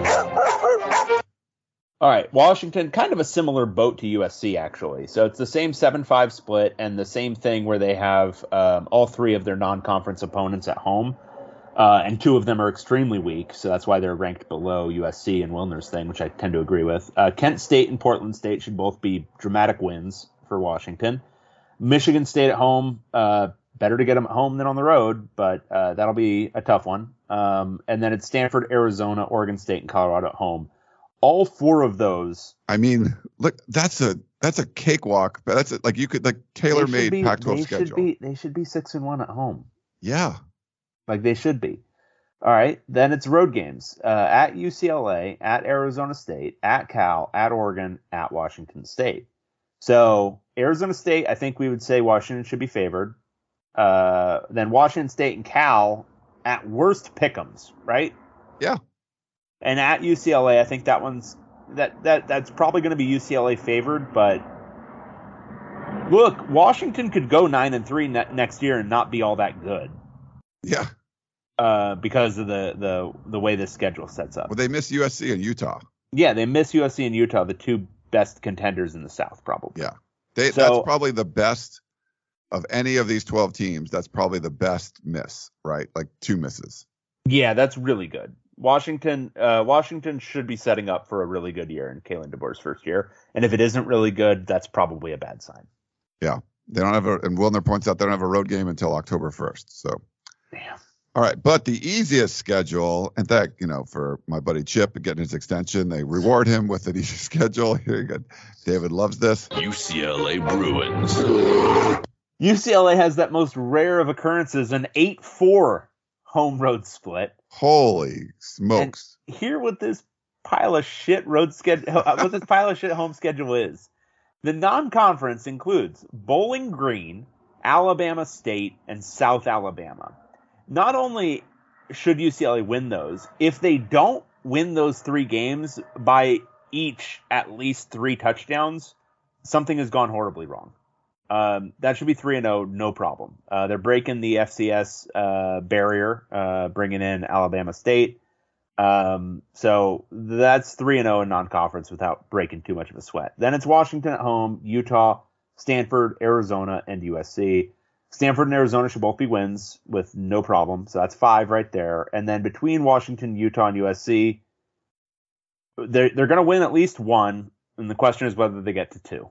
Speaker 1: All right, Washington, kind of a similar boat to USC, actually. So it's the same 7-5 split and the same thing where they have all three of their non-conference opponents at home. And two of them are extremely weak, so that's why they're ranked below USC and Wilner's thing, which I tend to agree with. Kent State and Portland State should both be dramatic wins for Washington. Michigan State at home, better to get them at home than on the road, but that'll be a tough one. And then it's Stanford, Arizona, Oregon State, and Colorado at home. All four of those.
Speaker 3: I mean, look, that's a cakewalk. But that's you could tailor-made Pac-12 schedule.
Speaker 1: They should be 6-1 at home.
Speaker 3: Yeah.
Speaker 1: They should be. All right. Then it's road games at UCLA, at Arizona State, at Cal, at Oregon, at Washington State. So Arizona State, I think we would say Washington should be favored. Then Washington State and Cal at worst pick'ems, right?
Speaker 3: Yeah.
Speaker 1: And at UCLA, I think that one's that's probably going to be UCLA favored. But look, Washington could go 9-3 next year and not be all that good.
Speaker 3: Yeah.
Speaker 1: Because of the way this schedule sets up.
Speaker 3: Well, they miss USC and Utah.
Speaker 1: Yeah, they miss USC and Utah, the two best contenders in the South, probably.
Speaker 3: Yeah. That's probably the best of any of these 12 teams. That's probably the best miss, right? Two misses.
Speaker 1: Yeah, that's really good. Washington should be setting up for a really good year in Kalen DeBoer's first year. And if it isn't really good, that's probably a bad sign.
Speaker 3: Yeah. They don't have and Wilner points out they don't have a road game until October 1st. So.
Speaker 1: Damn.
Speaker 3: All right, but the easiest schedule, and that, for my buddy Chip getting his extension, they reward him with an easy schedule. Here you go. David loves this.
Speaker 4: UCLA Bruins.
Speaker 1: UCLA has that most rare of occurrences, an 8-4 home road split.
Speaker 3: Holy smokes.
Speaker 1: And here what this pile of shit home schedule is. The non-conference includes Bowling Green, Alabama State, and South Alabama. Not only should UCLA win those, if they don't win those three games by each at least 3 touchdowns, something has gone horribly wrong. That should be 3-0, no problem. They're breaking the FCS barrier, bringing in Alabama State. So that's 3-0 in non-conference without breaking too much of a sweat. Then it's Washington at home, Utah, Stanford, Arizona, and USC. Stanford and Arizona should both be wins with no problem. So that's 5 right there. And then between Washington, Utah, and USC, they're going to win at least 1. And the question is whether they get to 2.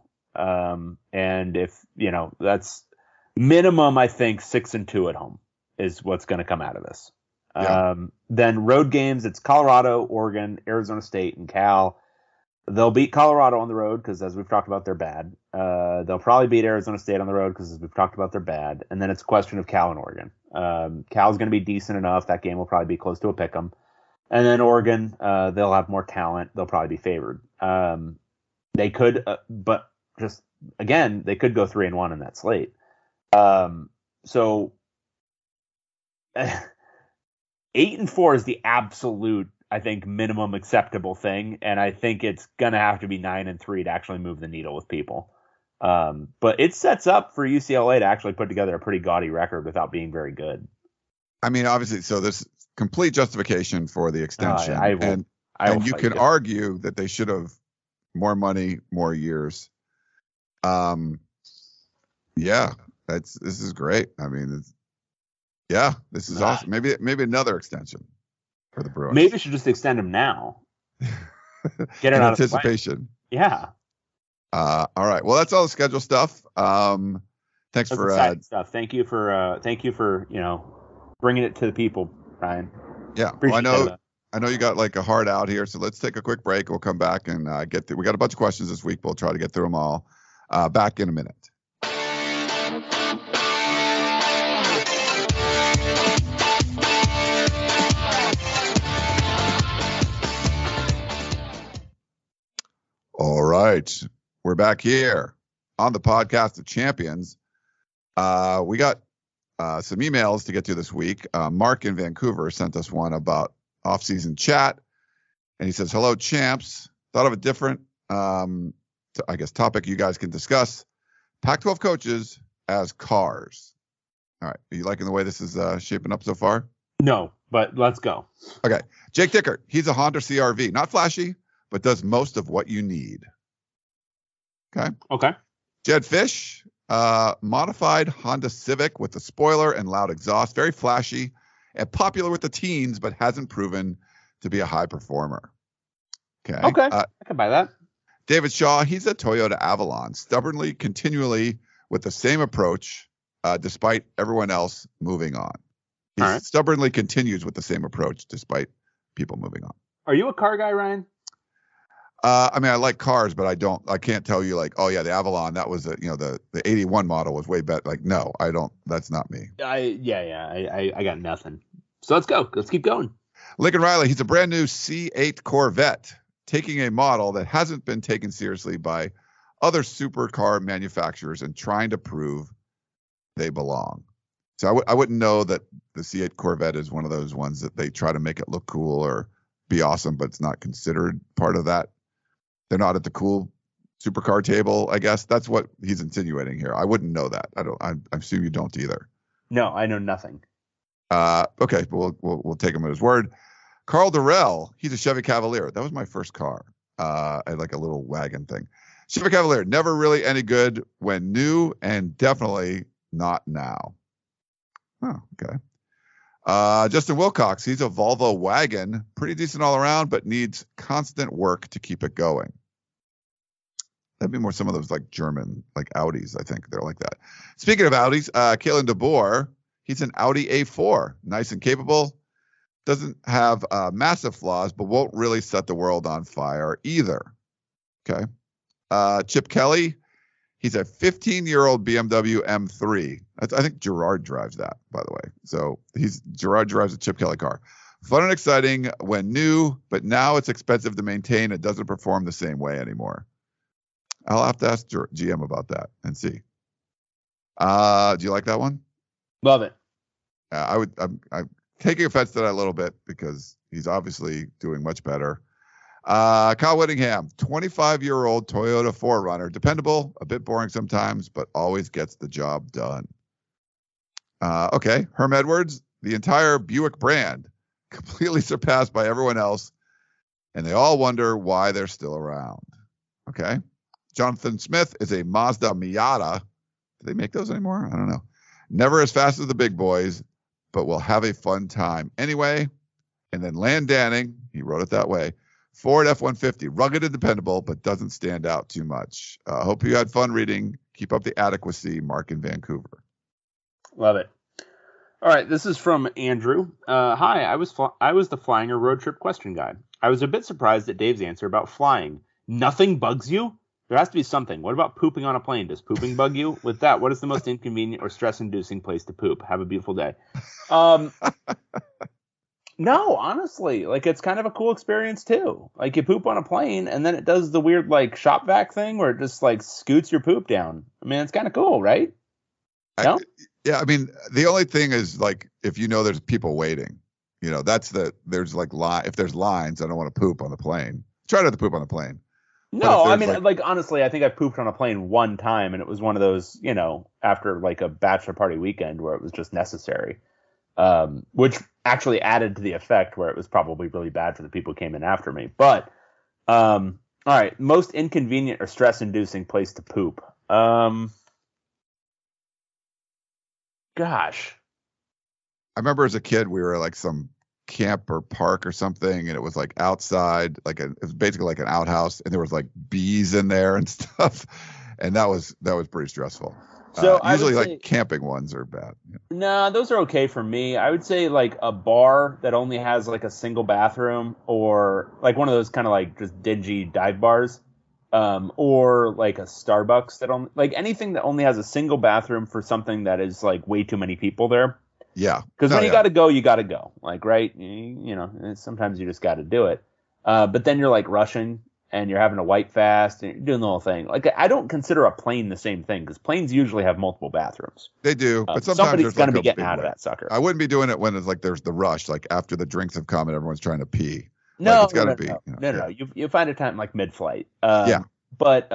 Speaker 1: And if, that's minimum, I think 6-2 at home is what's going to come out of this.
Speaker 3: Yeah.
Speaker 1: Then road games, it's Colorado, Oregon, Arizona State, and Cal. They'll beat Colorado on the road because, as we've talked about, they're bad. They'll probably beat Arizona State on the road because, as we've talked about, they're bad. And then it's a question of Cal and Oregon. Cal's going to be decent enough. That game will probably be close to a pick'em. And then Oregon, they'll have more talent. They'll probably be favored. They could, but just, again, they could go 3-1 in that slate. So 8-4 is the absolute, I think, minimum acceptable thing, and I think it's gonna have to be 9-3 to actually move the needle with people. But it sets up for UCLA to actually put together a pretty gaudy record without being very good.
Speaker 3: I mean, obviously, so complete justification for the extension.
Speaker 1: I will
Speaker 3: you
Speaker 1: fight
Speaker 3: can
Speaker 1: you.
Speaker 3: argue that they should have more money, more years. Yeah, this is great. I mean, this is awesome. Maybe another extension for the Bruins.
Speaker 1: Maybe we should just extend them now. Get it
Speaker 3: in
Speaker 1: out of
Speaker 3: anticipation.
Speaker 1: Yeah.
Speaker 3: All right. Well, that's all the schedule stuff. Thanks
Speaker 1: That's
Speaker 3: for
Speaker 1: exciting stuff. Thank you for bringing it to the people, Ryan.
Speaker 3: Yeah.
Speaker 1: Appreciate
Speaker 3: Well, I know you got like a hard out here, so let's take a quick break. We'll come back and get through. We got a bunch of questions this week. We'll try to get through them all. Back in a minute. All right. We're back here on the podcast of champions. We got some emails to get to this week. Mark in Vancouver sent us one about off-season chat. And he says, hello, champs. Thought of a different, topic you guys can discuss. Pac-12 coaches as cars. All right. Are you liking the way this is shaping up so far?
Speaker 1: No, but let's go.
Speaker 3: Okay. Jake Dickert. He's a Honda CRV. Not flashy, but does most of what you need. Okay. Jed Fish, modified Honda Civic with a spoiler and loud exhaust. Very flashy and popular with the teens, but hasn't proven to be a high performer. Okay.
Speaker 1: I can buy that.
Speaker 3: David Shaw, he's a Toyota Avalon, stubbornly, continually with the same approach, despite everyone else moving on. He stubbornly continues with the same approach despite people moving on.
Speaker 1: Are you a car guy, Ryan?
Speaker 3: I mean, I like cars, but I can't tell you like, oh yeah, the Avalon, that was the 81 model was way better. Like, no, I don't, that's not me.
Speaker 1: I got nothing. So let's go. Let's keep going.
Speaker 3: Lincoln Riley, he's a brand new C8 Corvette, taking a model that hasn't been taken seriously by other supercar manufacturers and trying to prove they belong. So I wouldn't know that the C8 Corvette is one of those ones that they try to make it look cool or be awesome, but it's not considered part of that. They're not at the cool supercar table, I guess. That's what he's insinuating here. I wouldn't know that. I assume you don't either.
Speaker 1: No, I know nothing.
Speaker 3: Okay, we'll take him at his word. Carl Durrell, he's a Chevy Cavalier. That was my first car. I had like a little wagon thing. Chevy Cavalier, never really any good when new and definitely not now. Oh, okay. Justin Wilcox, he's a Volvo wagon, pretty decent all around, but needs constant work to keep it going. That'd be more some of those like German, like Audis, I think they're like that. Speaking of Audis, Kalen DeBoer, he's an Audi A4, nice and capable, doesn't have massive flaws, but won't really set the world on fire either. Okay. Chip Kelly, he's a 15-year-old BMW M3. I think Gerard drives that, by the way. So Gerard drives a Chip Kelly car. Fun and exciting when new, but now it's expensive to maintain. It doesn't perform the same way anymore. I'll have to ask GM about that and see. Do you like that one?
Speaker 1: Love it.
Speaker 3: I'm taking offense to that a little bit because he's obviously doing much better. Kyle Whittingham, 25-year-old Toyota 4Runner, dependable, a bit boring sometimes, but always gets the job done. Okay, Herm Edwards, the entire Buick brand, completely surpassed by everyone else, and they all wonder why they're still around. Okay, Jonathan Smith is a Mazda Miata. Do they make those anymore? I don't know. Never as fast as the big boys, but will have a fun time anyway. And then Land Danning, he wrote it that way. Ford F-150, rugged and dependable, but doesn't stand out too much. Hope you had fun reading. Keep up the adequacy, Mark in Vancouver.
Speaker 1: Love it. All right, this is from Andrew. Hi, I was the flying or road trip question guy. I was a bit surprised at Dave's answer about flying. Nothing bugs you? There has to be something. What about pooping on a plane? Does pooping bug you? With that, what is the most inconvenient or stress-inducing place to poop? Have a beautiful day. No, honestly, like it's kind of a cool experience too. Like you poop on a plane and then it does the weird like shop vac thing where it just like scoots your poop down. I mean, it's kind of cool, right? No?
Speaker 3: Yeah, I mean, the only thing is like if you know there's people waiting, there's like if there's lines, I don't want to poop on the plane. Try not to poop on the plane.
Speaker 1: No, I mean, like honestly, I think I pooped on a plane one time and it was one of those, after like a bachelor party weekend where it was just necessary. which actually added to the effect where it was probably really bad for the people who came in after me. But all right, most inconvenient or stress-inducing place to poop. Gosh.
Speaker 3: I remember as a kid, we were like some camp or park or something, and it was like outside, it was basically like an outhouse, and there was like bees in there and stuff, and that was pretty stressful.
Speaker 1: So
Speaker 3: usually
Speaker 1: say,
Speaker 3: like camping ones are bad.
Speaker 1: No, those are okay for me. I would say like a bar that only has like a single bathroom, or like one of those kind of like just dingy dive bars. Or like a Starbucks that only, like anything that only has a single bathroom for something that is like way too many people there.
Speaker 3: Yeah.
Speaker 1: Because when you got to go. Like, right. You know, sometimes you just got to do it. But then you're like rushing and you're having a white fast and you're doing the whole thing. Like, I don't consider a plane the same thing because planes usually have multiple bathrooms.
Speaker 3: They do. But sometimes
Speaker 1: somebody's going to be getting
Speaker 3: out
Speaker 1: of that sucker.
Speaker 3: I wouldn't be doing it when it's like there's the rush, like after the drinks have come and everyone's trying to pee.
Speaker 1: No,
Speaker 3: like, it's gotta
Speaker 1: no,
Speaker 3: be.
Speaker 1: No. You find a time like mid-flight.
Speaker 3: Yeah.
Speaker 1: But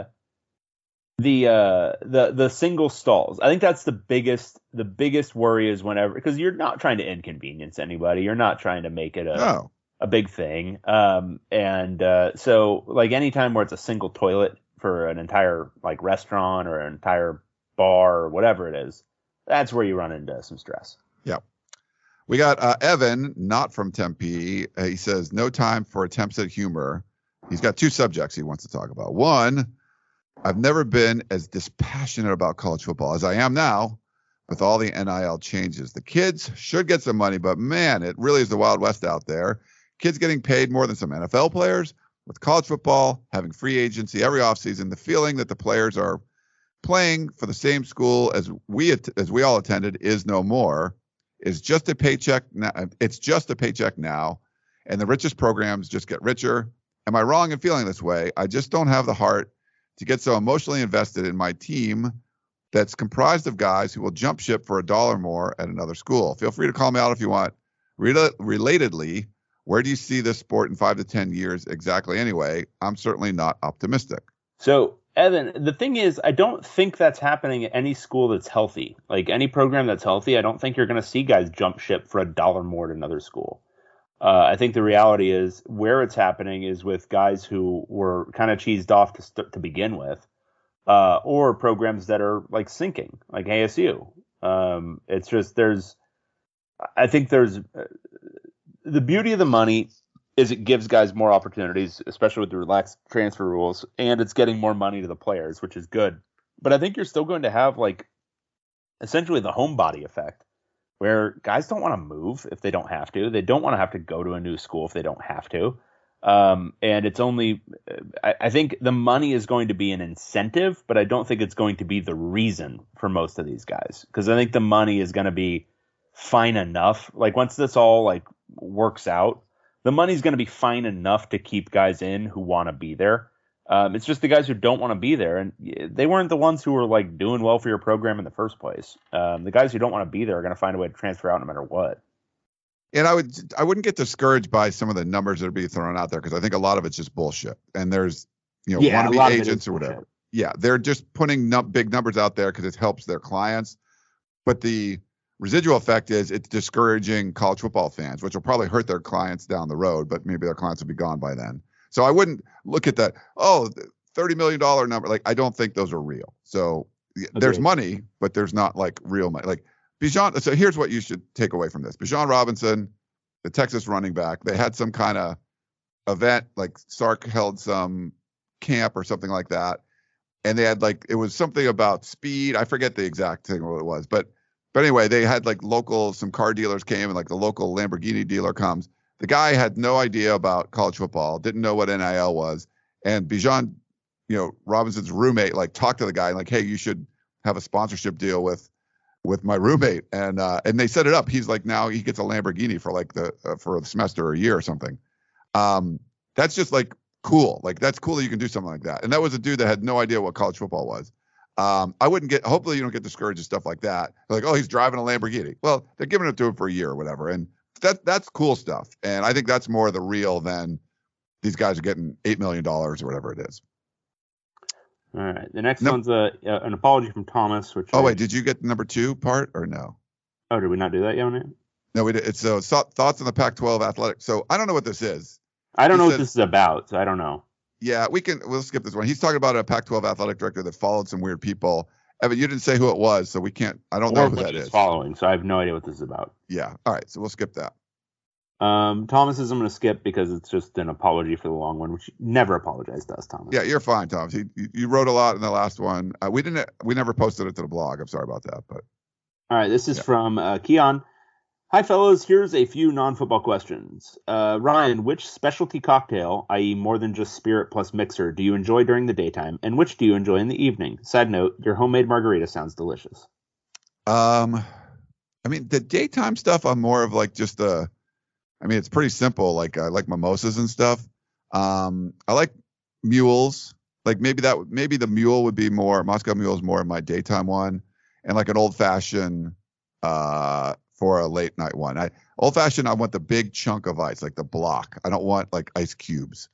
Speaker 1: the single stalls, I think that's the biggest worry is whenever, because you're not trying to inconvenience anybody, you're not trying to make it a big thing. So like anytime where it's a single toilet for an entire like restaurant or an entire bar or whatever it is, that's where you run into some stress.
Speaker 3: Yeah. We got Evan, not from Tempe. He says, no time for attempts at humor. He's got two subjects he wants to talk about. One, I've never been as dispassionate about college football as I am now with all the NIL changes. The kids should get some money, but man, it really is the Wild West out there. Kids getting paid more than some NFL players. With college football having free agency every offseason, the feeling that the players are playing for the same school as we all attended is no more. It's just a paycheck now. It's just a paycheck now, and the richest programs just get richer. Am I wrong in feeling this way? I just don't have the heart to get so emotionally invested in my team that's comprised of guys who will jump ship for $1 more at another school. Feel free to call me out if you want. Relatedly, where do you see this sport in 5 to 10 years exactly anyway? I'm certainly not optimistic.
Speaker 1: So, Evan, the thing is, I don't think that's happening at any school that's healthy. Like any program that's healthy, I don't think you're going to see guys jump ship for $1 more at another school. I think the reality is where it's happening is with guys who were kind of cheesed off to begin with, or programs that are like sinking, like ASU. It's just I think there's the beauty of the money is it gives guys more opportunities, especially with the relaxed transfer rules, and it's getting more money to the players, which is good. But I think you're still going to have like essentially the homebody effect, where guys don't want to move if they don't have to. They don't want to have to go to a new school if they don't have to. And it's only, I think the money is going to be an incentive, but I don't think it's going to be the reason for most of these guys. Because I think the money is going to be fine enough. Like once this all like works out, the money's going to be fine enough to keep guys in who want to be there. It's just the guys who don't want to be there, and they weren't the ones who were like doing well for your program in the first place. The guys who don't want to be there are going to find a way to transfer out no matter what.
Speaker 3: And I wouldn't get discouraged by some of the numbers that are being thrown out there because I think a lot of it's just bullshit. And there's wannabe agents or whatever. Yeah, they're just putting big numbers out there because it helps their clients. But the residual effect is it's discouraging college football fans, which will probably hurt their clients down the road. But maybe their clients will be gone by then. So I wouldn't look at that, $30 million number. Like, I don't think those are real. So there's money, but there's not like real money. Like Bijan. So here's what you should take away from this. Bijan Robinson, the Texas running back, they had some kind of event, like Sark held some camp or something like that. And they had it was something about speed. I forget the exact thing what it was, but anyway, they had some car dealers came and the local Lamborghini dealer comes. The guy had no idea about college football, didn't know what NIL was. And Bijan, Robinson's roommate, talked to the guy and hey, you should have a sponsorship deal with my roommate. And they set it up. He's now he gets a Lamborghini for for a semester or a year or something. That's just cool. That's cool that you can do something like that. And that was a dude that had no idea what college football was. Hopefully you don't get discouraged and stuff like that. He's driving a Lamborghini. Well, they're giving it to him for a year or whatever. And that's cool stuff. And I think that's more the real than these guys are getting $8 million or whatever it is.
Speaker 1: All right. The next one's an apology from Thomas. Which
Speaker 3: wait, did you get the number 2 part or no?
Speaker 1: Oh, did we not do that yet?
Speaker 3: No, we did. It's thoughts on the Pac-12 athletics. So I don't know what this is.
Speaker 1: I don't know what this is about, so I don't know.
Speaker 3: Yeah, we'll skip this one. He's talking about a Pac-12 athletic director that followed some weird people. Evan, you didn't say who it was, so I don't know who that is.
Speaker 1: Following, so I have no idea what this is about.
Speaker 3: Yeah. All right, so we'll skip that.
Speaker 1: Thomas says I'm going to skip because it's just an apology for the long one, which never apologized to us, Thomas.
Speaker 3: Yeah, you're fine, Thomas. You wrote a lot in the last one. We never posted it to the blog. I'm sorry about that, but.
Speaker 1: All right, this is from Keon. Hi, fellows. Here's a few non-football questions. Ryan, which specialty cocktail, i.e. more than just spirit plus mixer, do you enjoy during the daytime, and which do you enjoy in the evening? Side note, your homemade margarita sounds delicious.
Speaker 3: I mean, the daytime stuff, I'm more of like just it's pretty simple. Like I like mimosas and stuff. I like mules. Like maybe the mule would be more, Moscow Mule is more of my daytime one, and like an old fashioned for a late night one. Old fashioned, I want the big chunk of ice, like the block. I don't want like ice cubes.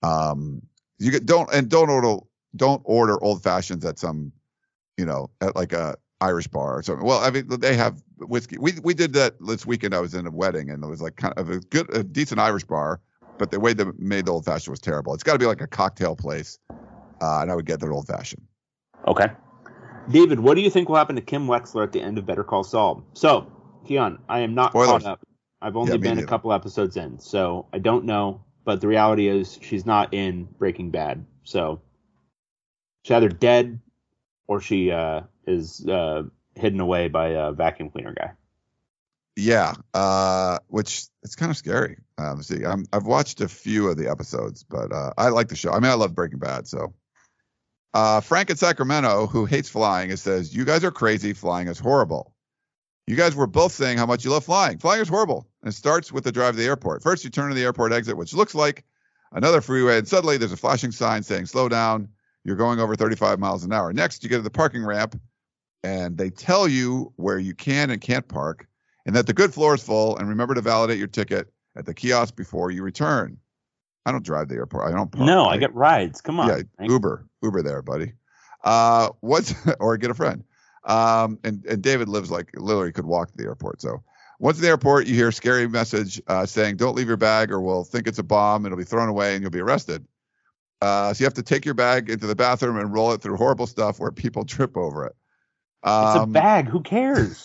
Speaker 3: Don't order old fashions at some, at like a Irish bar or something. Well, I mean, they have whiskey. We did that this weekend. I was in a wedding, and it was like kind of a decent Irish bar, but the way they made the old fashioned was terrible. It's got to be like a cocktail place, and I would get their old fashioned.
Speaker 1: Okay. David, what do you think will happen to Kim Wexler at the end of Better Call Saul? So, Keon, I am not
Speaker 3: Spoilers.
Speaker 1: caught up. I've only been a couple episodes in, so I don't know. But the reality is she's not in Breaking Bad. So she's either dead or she is hidden away by a vacuum cleaner guy.
Speaker 3: Yeah, which it's kind of scary. See, I've watched a few of the episodes, but I like the show. I mean, I love Breaking Bad. So Frank in Sacramento, who hates flying, says, you guys are crazy. Flying is horrible. You guys were both saying how much you love flying. Flying is horrible. And it starts with the drive to the airport. First, you turn to the airport exit, which looks like another freeway, and suddenly there's a flashing sign saying, slow down. You're going over 35 miles an hour. Next, you get to the parking ramp, and they tell you where you can and can't park, and that the good floor is full, and remember to validate your ticket at the kiosk before you return. I don't drive the airport. I don't park.
Speaker 1: No, I get rides. Come on.
Speaker 3: Yeah, Uber there, buddy. Or get a friend. And David lives like literally could walk to the airport. So once at the airport, you hear a scary message saying, don't leave your bag or we'll think it's a bomb. It'll be thrown away and you'll be arrested. So you have to take your bag into the bathroom and roll it through horrible stuff where people trip over it.
Speaker 1: It's a bag. Who cares?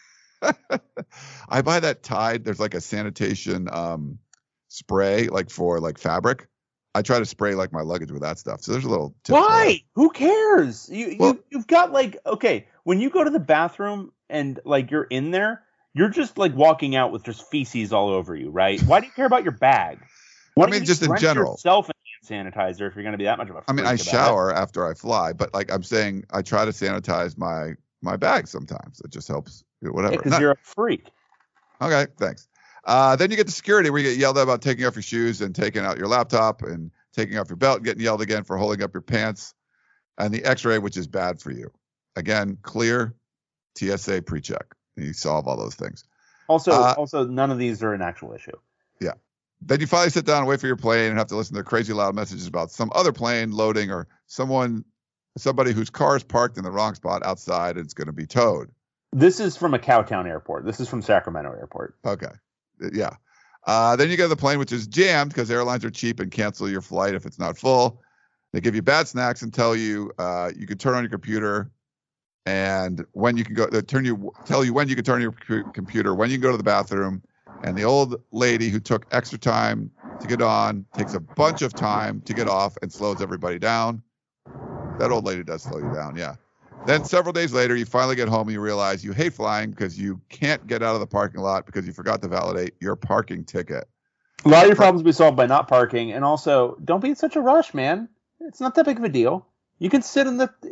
Speaker 3: I buy that Tide. There's like a sanitation spray like for like fabric. I try to spray like my luggage with that stuff. So there's a little tip.
Speaker 1: Why? Who cares? You've got like, okay, when you go to the bathroom and like you're in there, you're just like walking out with just feces all over you, right? Why do you care about your bag?
Speaker 3: Just in general.
Speaker 1: Yourself in hand sanitizer if you're going to be that much of a freak.
Speaker 3: I shower after I fly, but like I'm saying, I try to sanitize my bag sometimes. It just helps. Whatever.
Speaker 1: Because you're a freak.
Speaker 3: Okay, thanks. Then you get to security where you get yelled at about taking off your shoes and taking out your laptop and taking off your belt, getting yelled again for holding up your pants, and the x-ray, which is bad for you. Again, clear TSA pre-check. You solve all those things.
Speaker 1: Also, none of these are an actual issue.
Speaker 3: Yeah. Then you finally sit down and wait for your plane and have to listen to crazy loud messages about some other plane loading or somebody whose car is parked in the wrong spot outside and it's going to be towed.
Speaker 1: This is from a Cowtown airport. This is from Sacramento airport.
Speaker 3: Okay. Yeah. Then you get to the plane, which is jammed because airlines are cheap and cancel your flight if it's not full. They give you bad snacks and tell you you can turn on your computer and when you can go. They tell you when you can turn your computer, when you can go to the bathroom. And the old lady who took extra time to get on takes a bunch of time to get off and slows everybody down. That old lady does slow you down, yeah. Then several days later, you finally get home and you realize you hate flying because you can't get out of the parking lot because you forgot to validate your parking ticket.
Speaker 1: A lot of your problems will be solved by not parking, and also don't be in such a rush, man. It's not that big of a deal. You can sit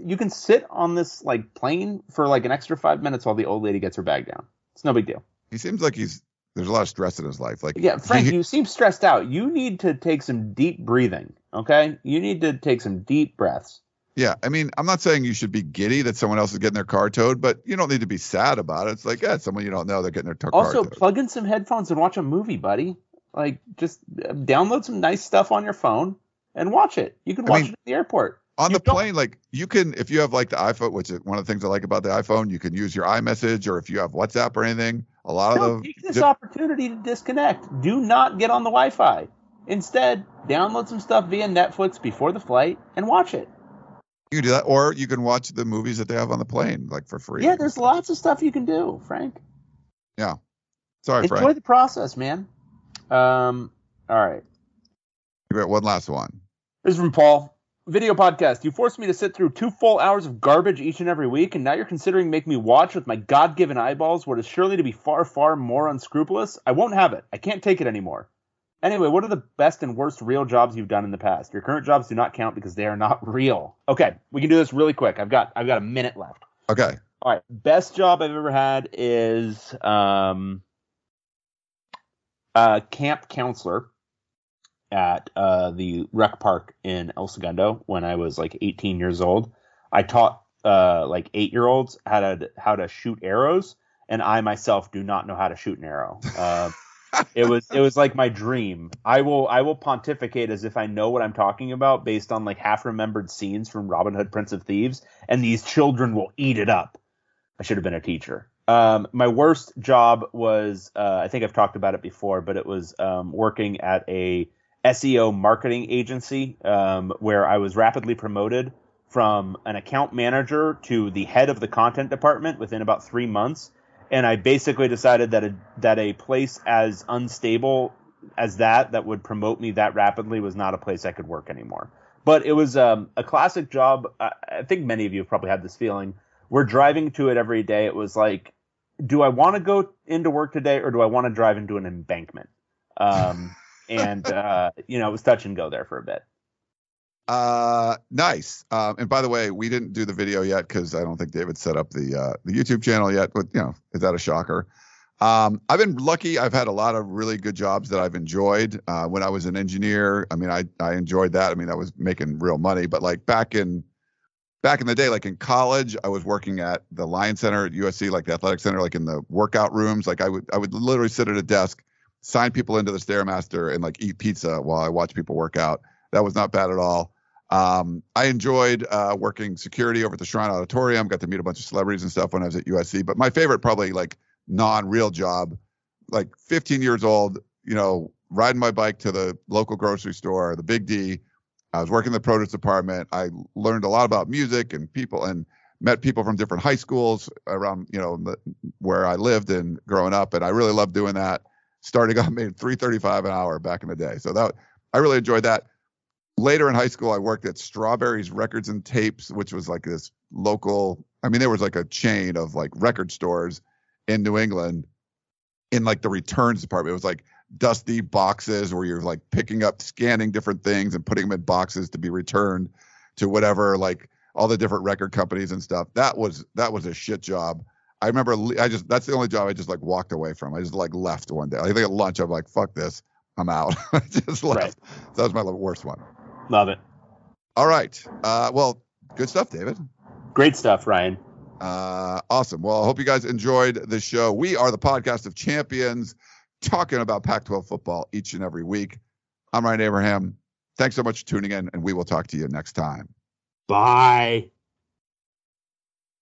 Speaker 1: on this like plane for like an extra 5 minutes while the old lady gets her bag down. It's no big deal.
Speaker 3: He seems like there's a lot of stress in his life. Like,
Speaker 1: yeah, Frank, you seem stressed out. You need to take some deep breathing. Okay, you need to take some deep breaths.
Speaker 3: Yeah, I mean, I'm not saying you should be giddy that someone else is getting their car towed, but you don't need to be sad about it. It's like, yeah, someone you don't know, they're getting their car towed.
Speaker 1: Also, plug in some headphones and watch a movie, buddy. Like, just download some nice stuff on your phone and watch it. You can watch it at the airport.
Speaker 3: On the plane, like you can, if you have like the iPhone, which is one of the things I like about the iPhone, you can use your iMessage, or if you have WhatsApp or anything. A lot of
Speaker 1: take this opportunity to disconnect. Do not get on the Wi-Fi. Instead, download some stuff via Netflix before the flight and watch it.
Speaker 3: You can do that, or you can watch the movies that they have on the plane, like for free.
Speaker 1: Yeah, there's lots of stuff you can do, Frank.
Speaker 3: Yeah. Sorry, Frank.
Speaker 1: Enjoy the process, man. All right.
Speaker 3: You got one last one.
Speaker 1: This is from Paul. Video podcast. You forced me to sit through 2 full hours of garbage each and every week, and now you're considering making me watch with my God-given eyeballs what is surely to be far, far more unscrupulous? I won't have it. I can't take it anymore. Anyway, what are the best and worst real jobs you've done in the past? Your current jobs do not count because they are not real. Okay, we can do this really quick. I've got a minute left.
Speaker 3: Okay.
Speaker 1: All right. Best job I've ever had is camp counselor at the rec park in El Segundo when I was like 18 years old. I taught like 8-year-olds how to shoot arrows, and I myself do not know how to shoot an arrow. It was like my dream. I will pontificate as if I know what I'm talking about based on like half remembered scenes from Robin Hood, Prince of Thieves, and these children will eat it up. I should have been a teacher. My worst job was I think I've talked about it before, but it was working at a SEO marketing agency where I was rapidly promoted from an account manager to the head of the content department within about 3 months. And I basically decided that a place as unstable as that would promote me that rapidly was not a place I could work anymore. But it was a classic job. I think many of you have probably had this feeling. We're driving to it every day. It was like, do I want to go into work today or do I want to drive into an embankment? And it was touch and go there for a bit.
Speaker 3: Nice. And by the way, we didn't do the video yet because I don't think David set up the YouTube channel yet, but is that a shocker? I've been lucky. I've had a lot of really good jobs that I've enjoyed. When I was an engineer, I mean, I enjoyed that. I mean, I was making real money, but like back in the day, like in college, I was working at the Lion Center at USC, like the athletic center, like in the workout rooms. Like I would literally sit at a desk, sign people into the Stairmaster, and like eat pizza while I watch people work out. That was not bad at all. I enjoyed working security over at the Shrine Auditorium. Got to meet a bunch of celebrities and stuff when I was at USC. But my favorite, probably like non-real job, like 15 years old, riding my bike to the local grocery store, the Big D. I was working in the produce department. I learned a lot about music and people, and met people from different high schools around, where I lived and growing up. And I really loved doing that. Starting off, made $3.35 an hour back in the day. So I really enjoyed that. Later in high school, I worked at Strawberries Records and Tapes, which was like this local, there was like a chain of like record stores in New England in like the returns department. It was like dusty boxes where you're like picking up, scanning different things and putting them in boxes to be returned to whatever, like all the different record companies and stuff. That was a shit job. I remember that's the only job I just like walked away from. I just like left one day. I think at lunch, I'm like, fuck this, I'm out. I just left. Right. That was my worst one.
Speaker 1: Love it.
Speaker 3: All right. Well, good stuff, David.
Speaker 1: Great stuff, Ryan.
Speaker 3: Awesome. Well, I hope you guys enjoyed the show. We are the podcast of champions, talking about Pac-12 football each and every week. I'm Ryan Abraham. Thanks so much for tuning in, and we will talk to you next time.
Speaker 1: Bye.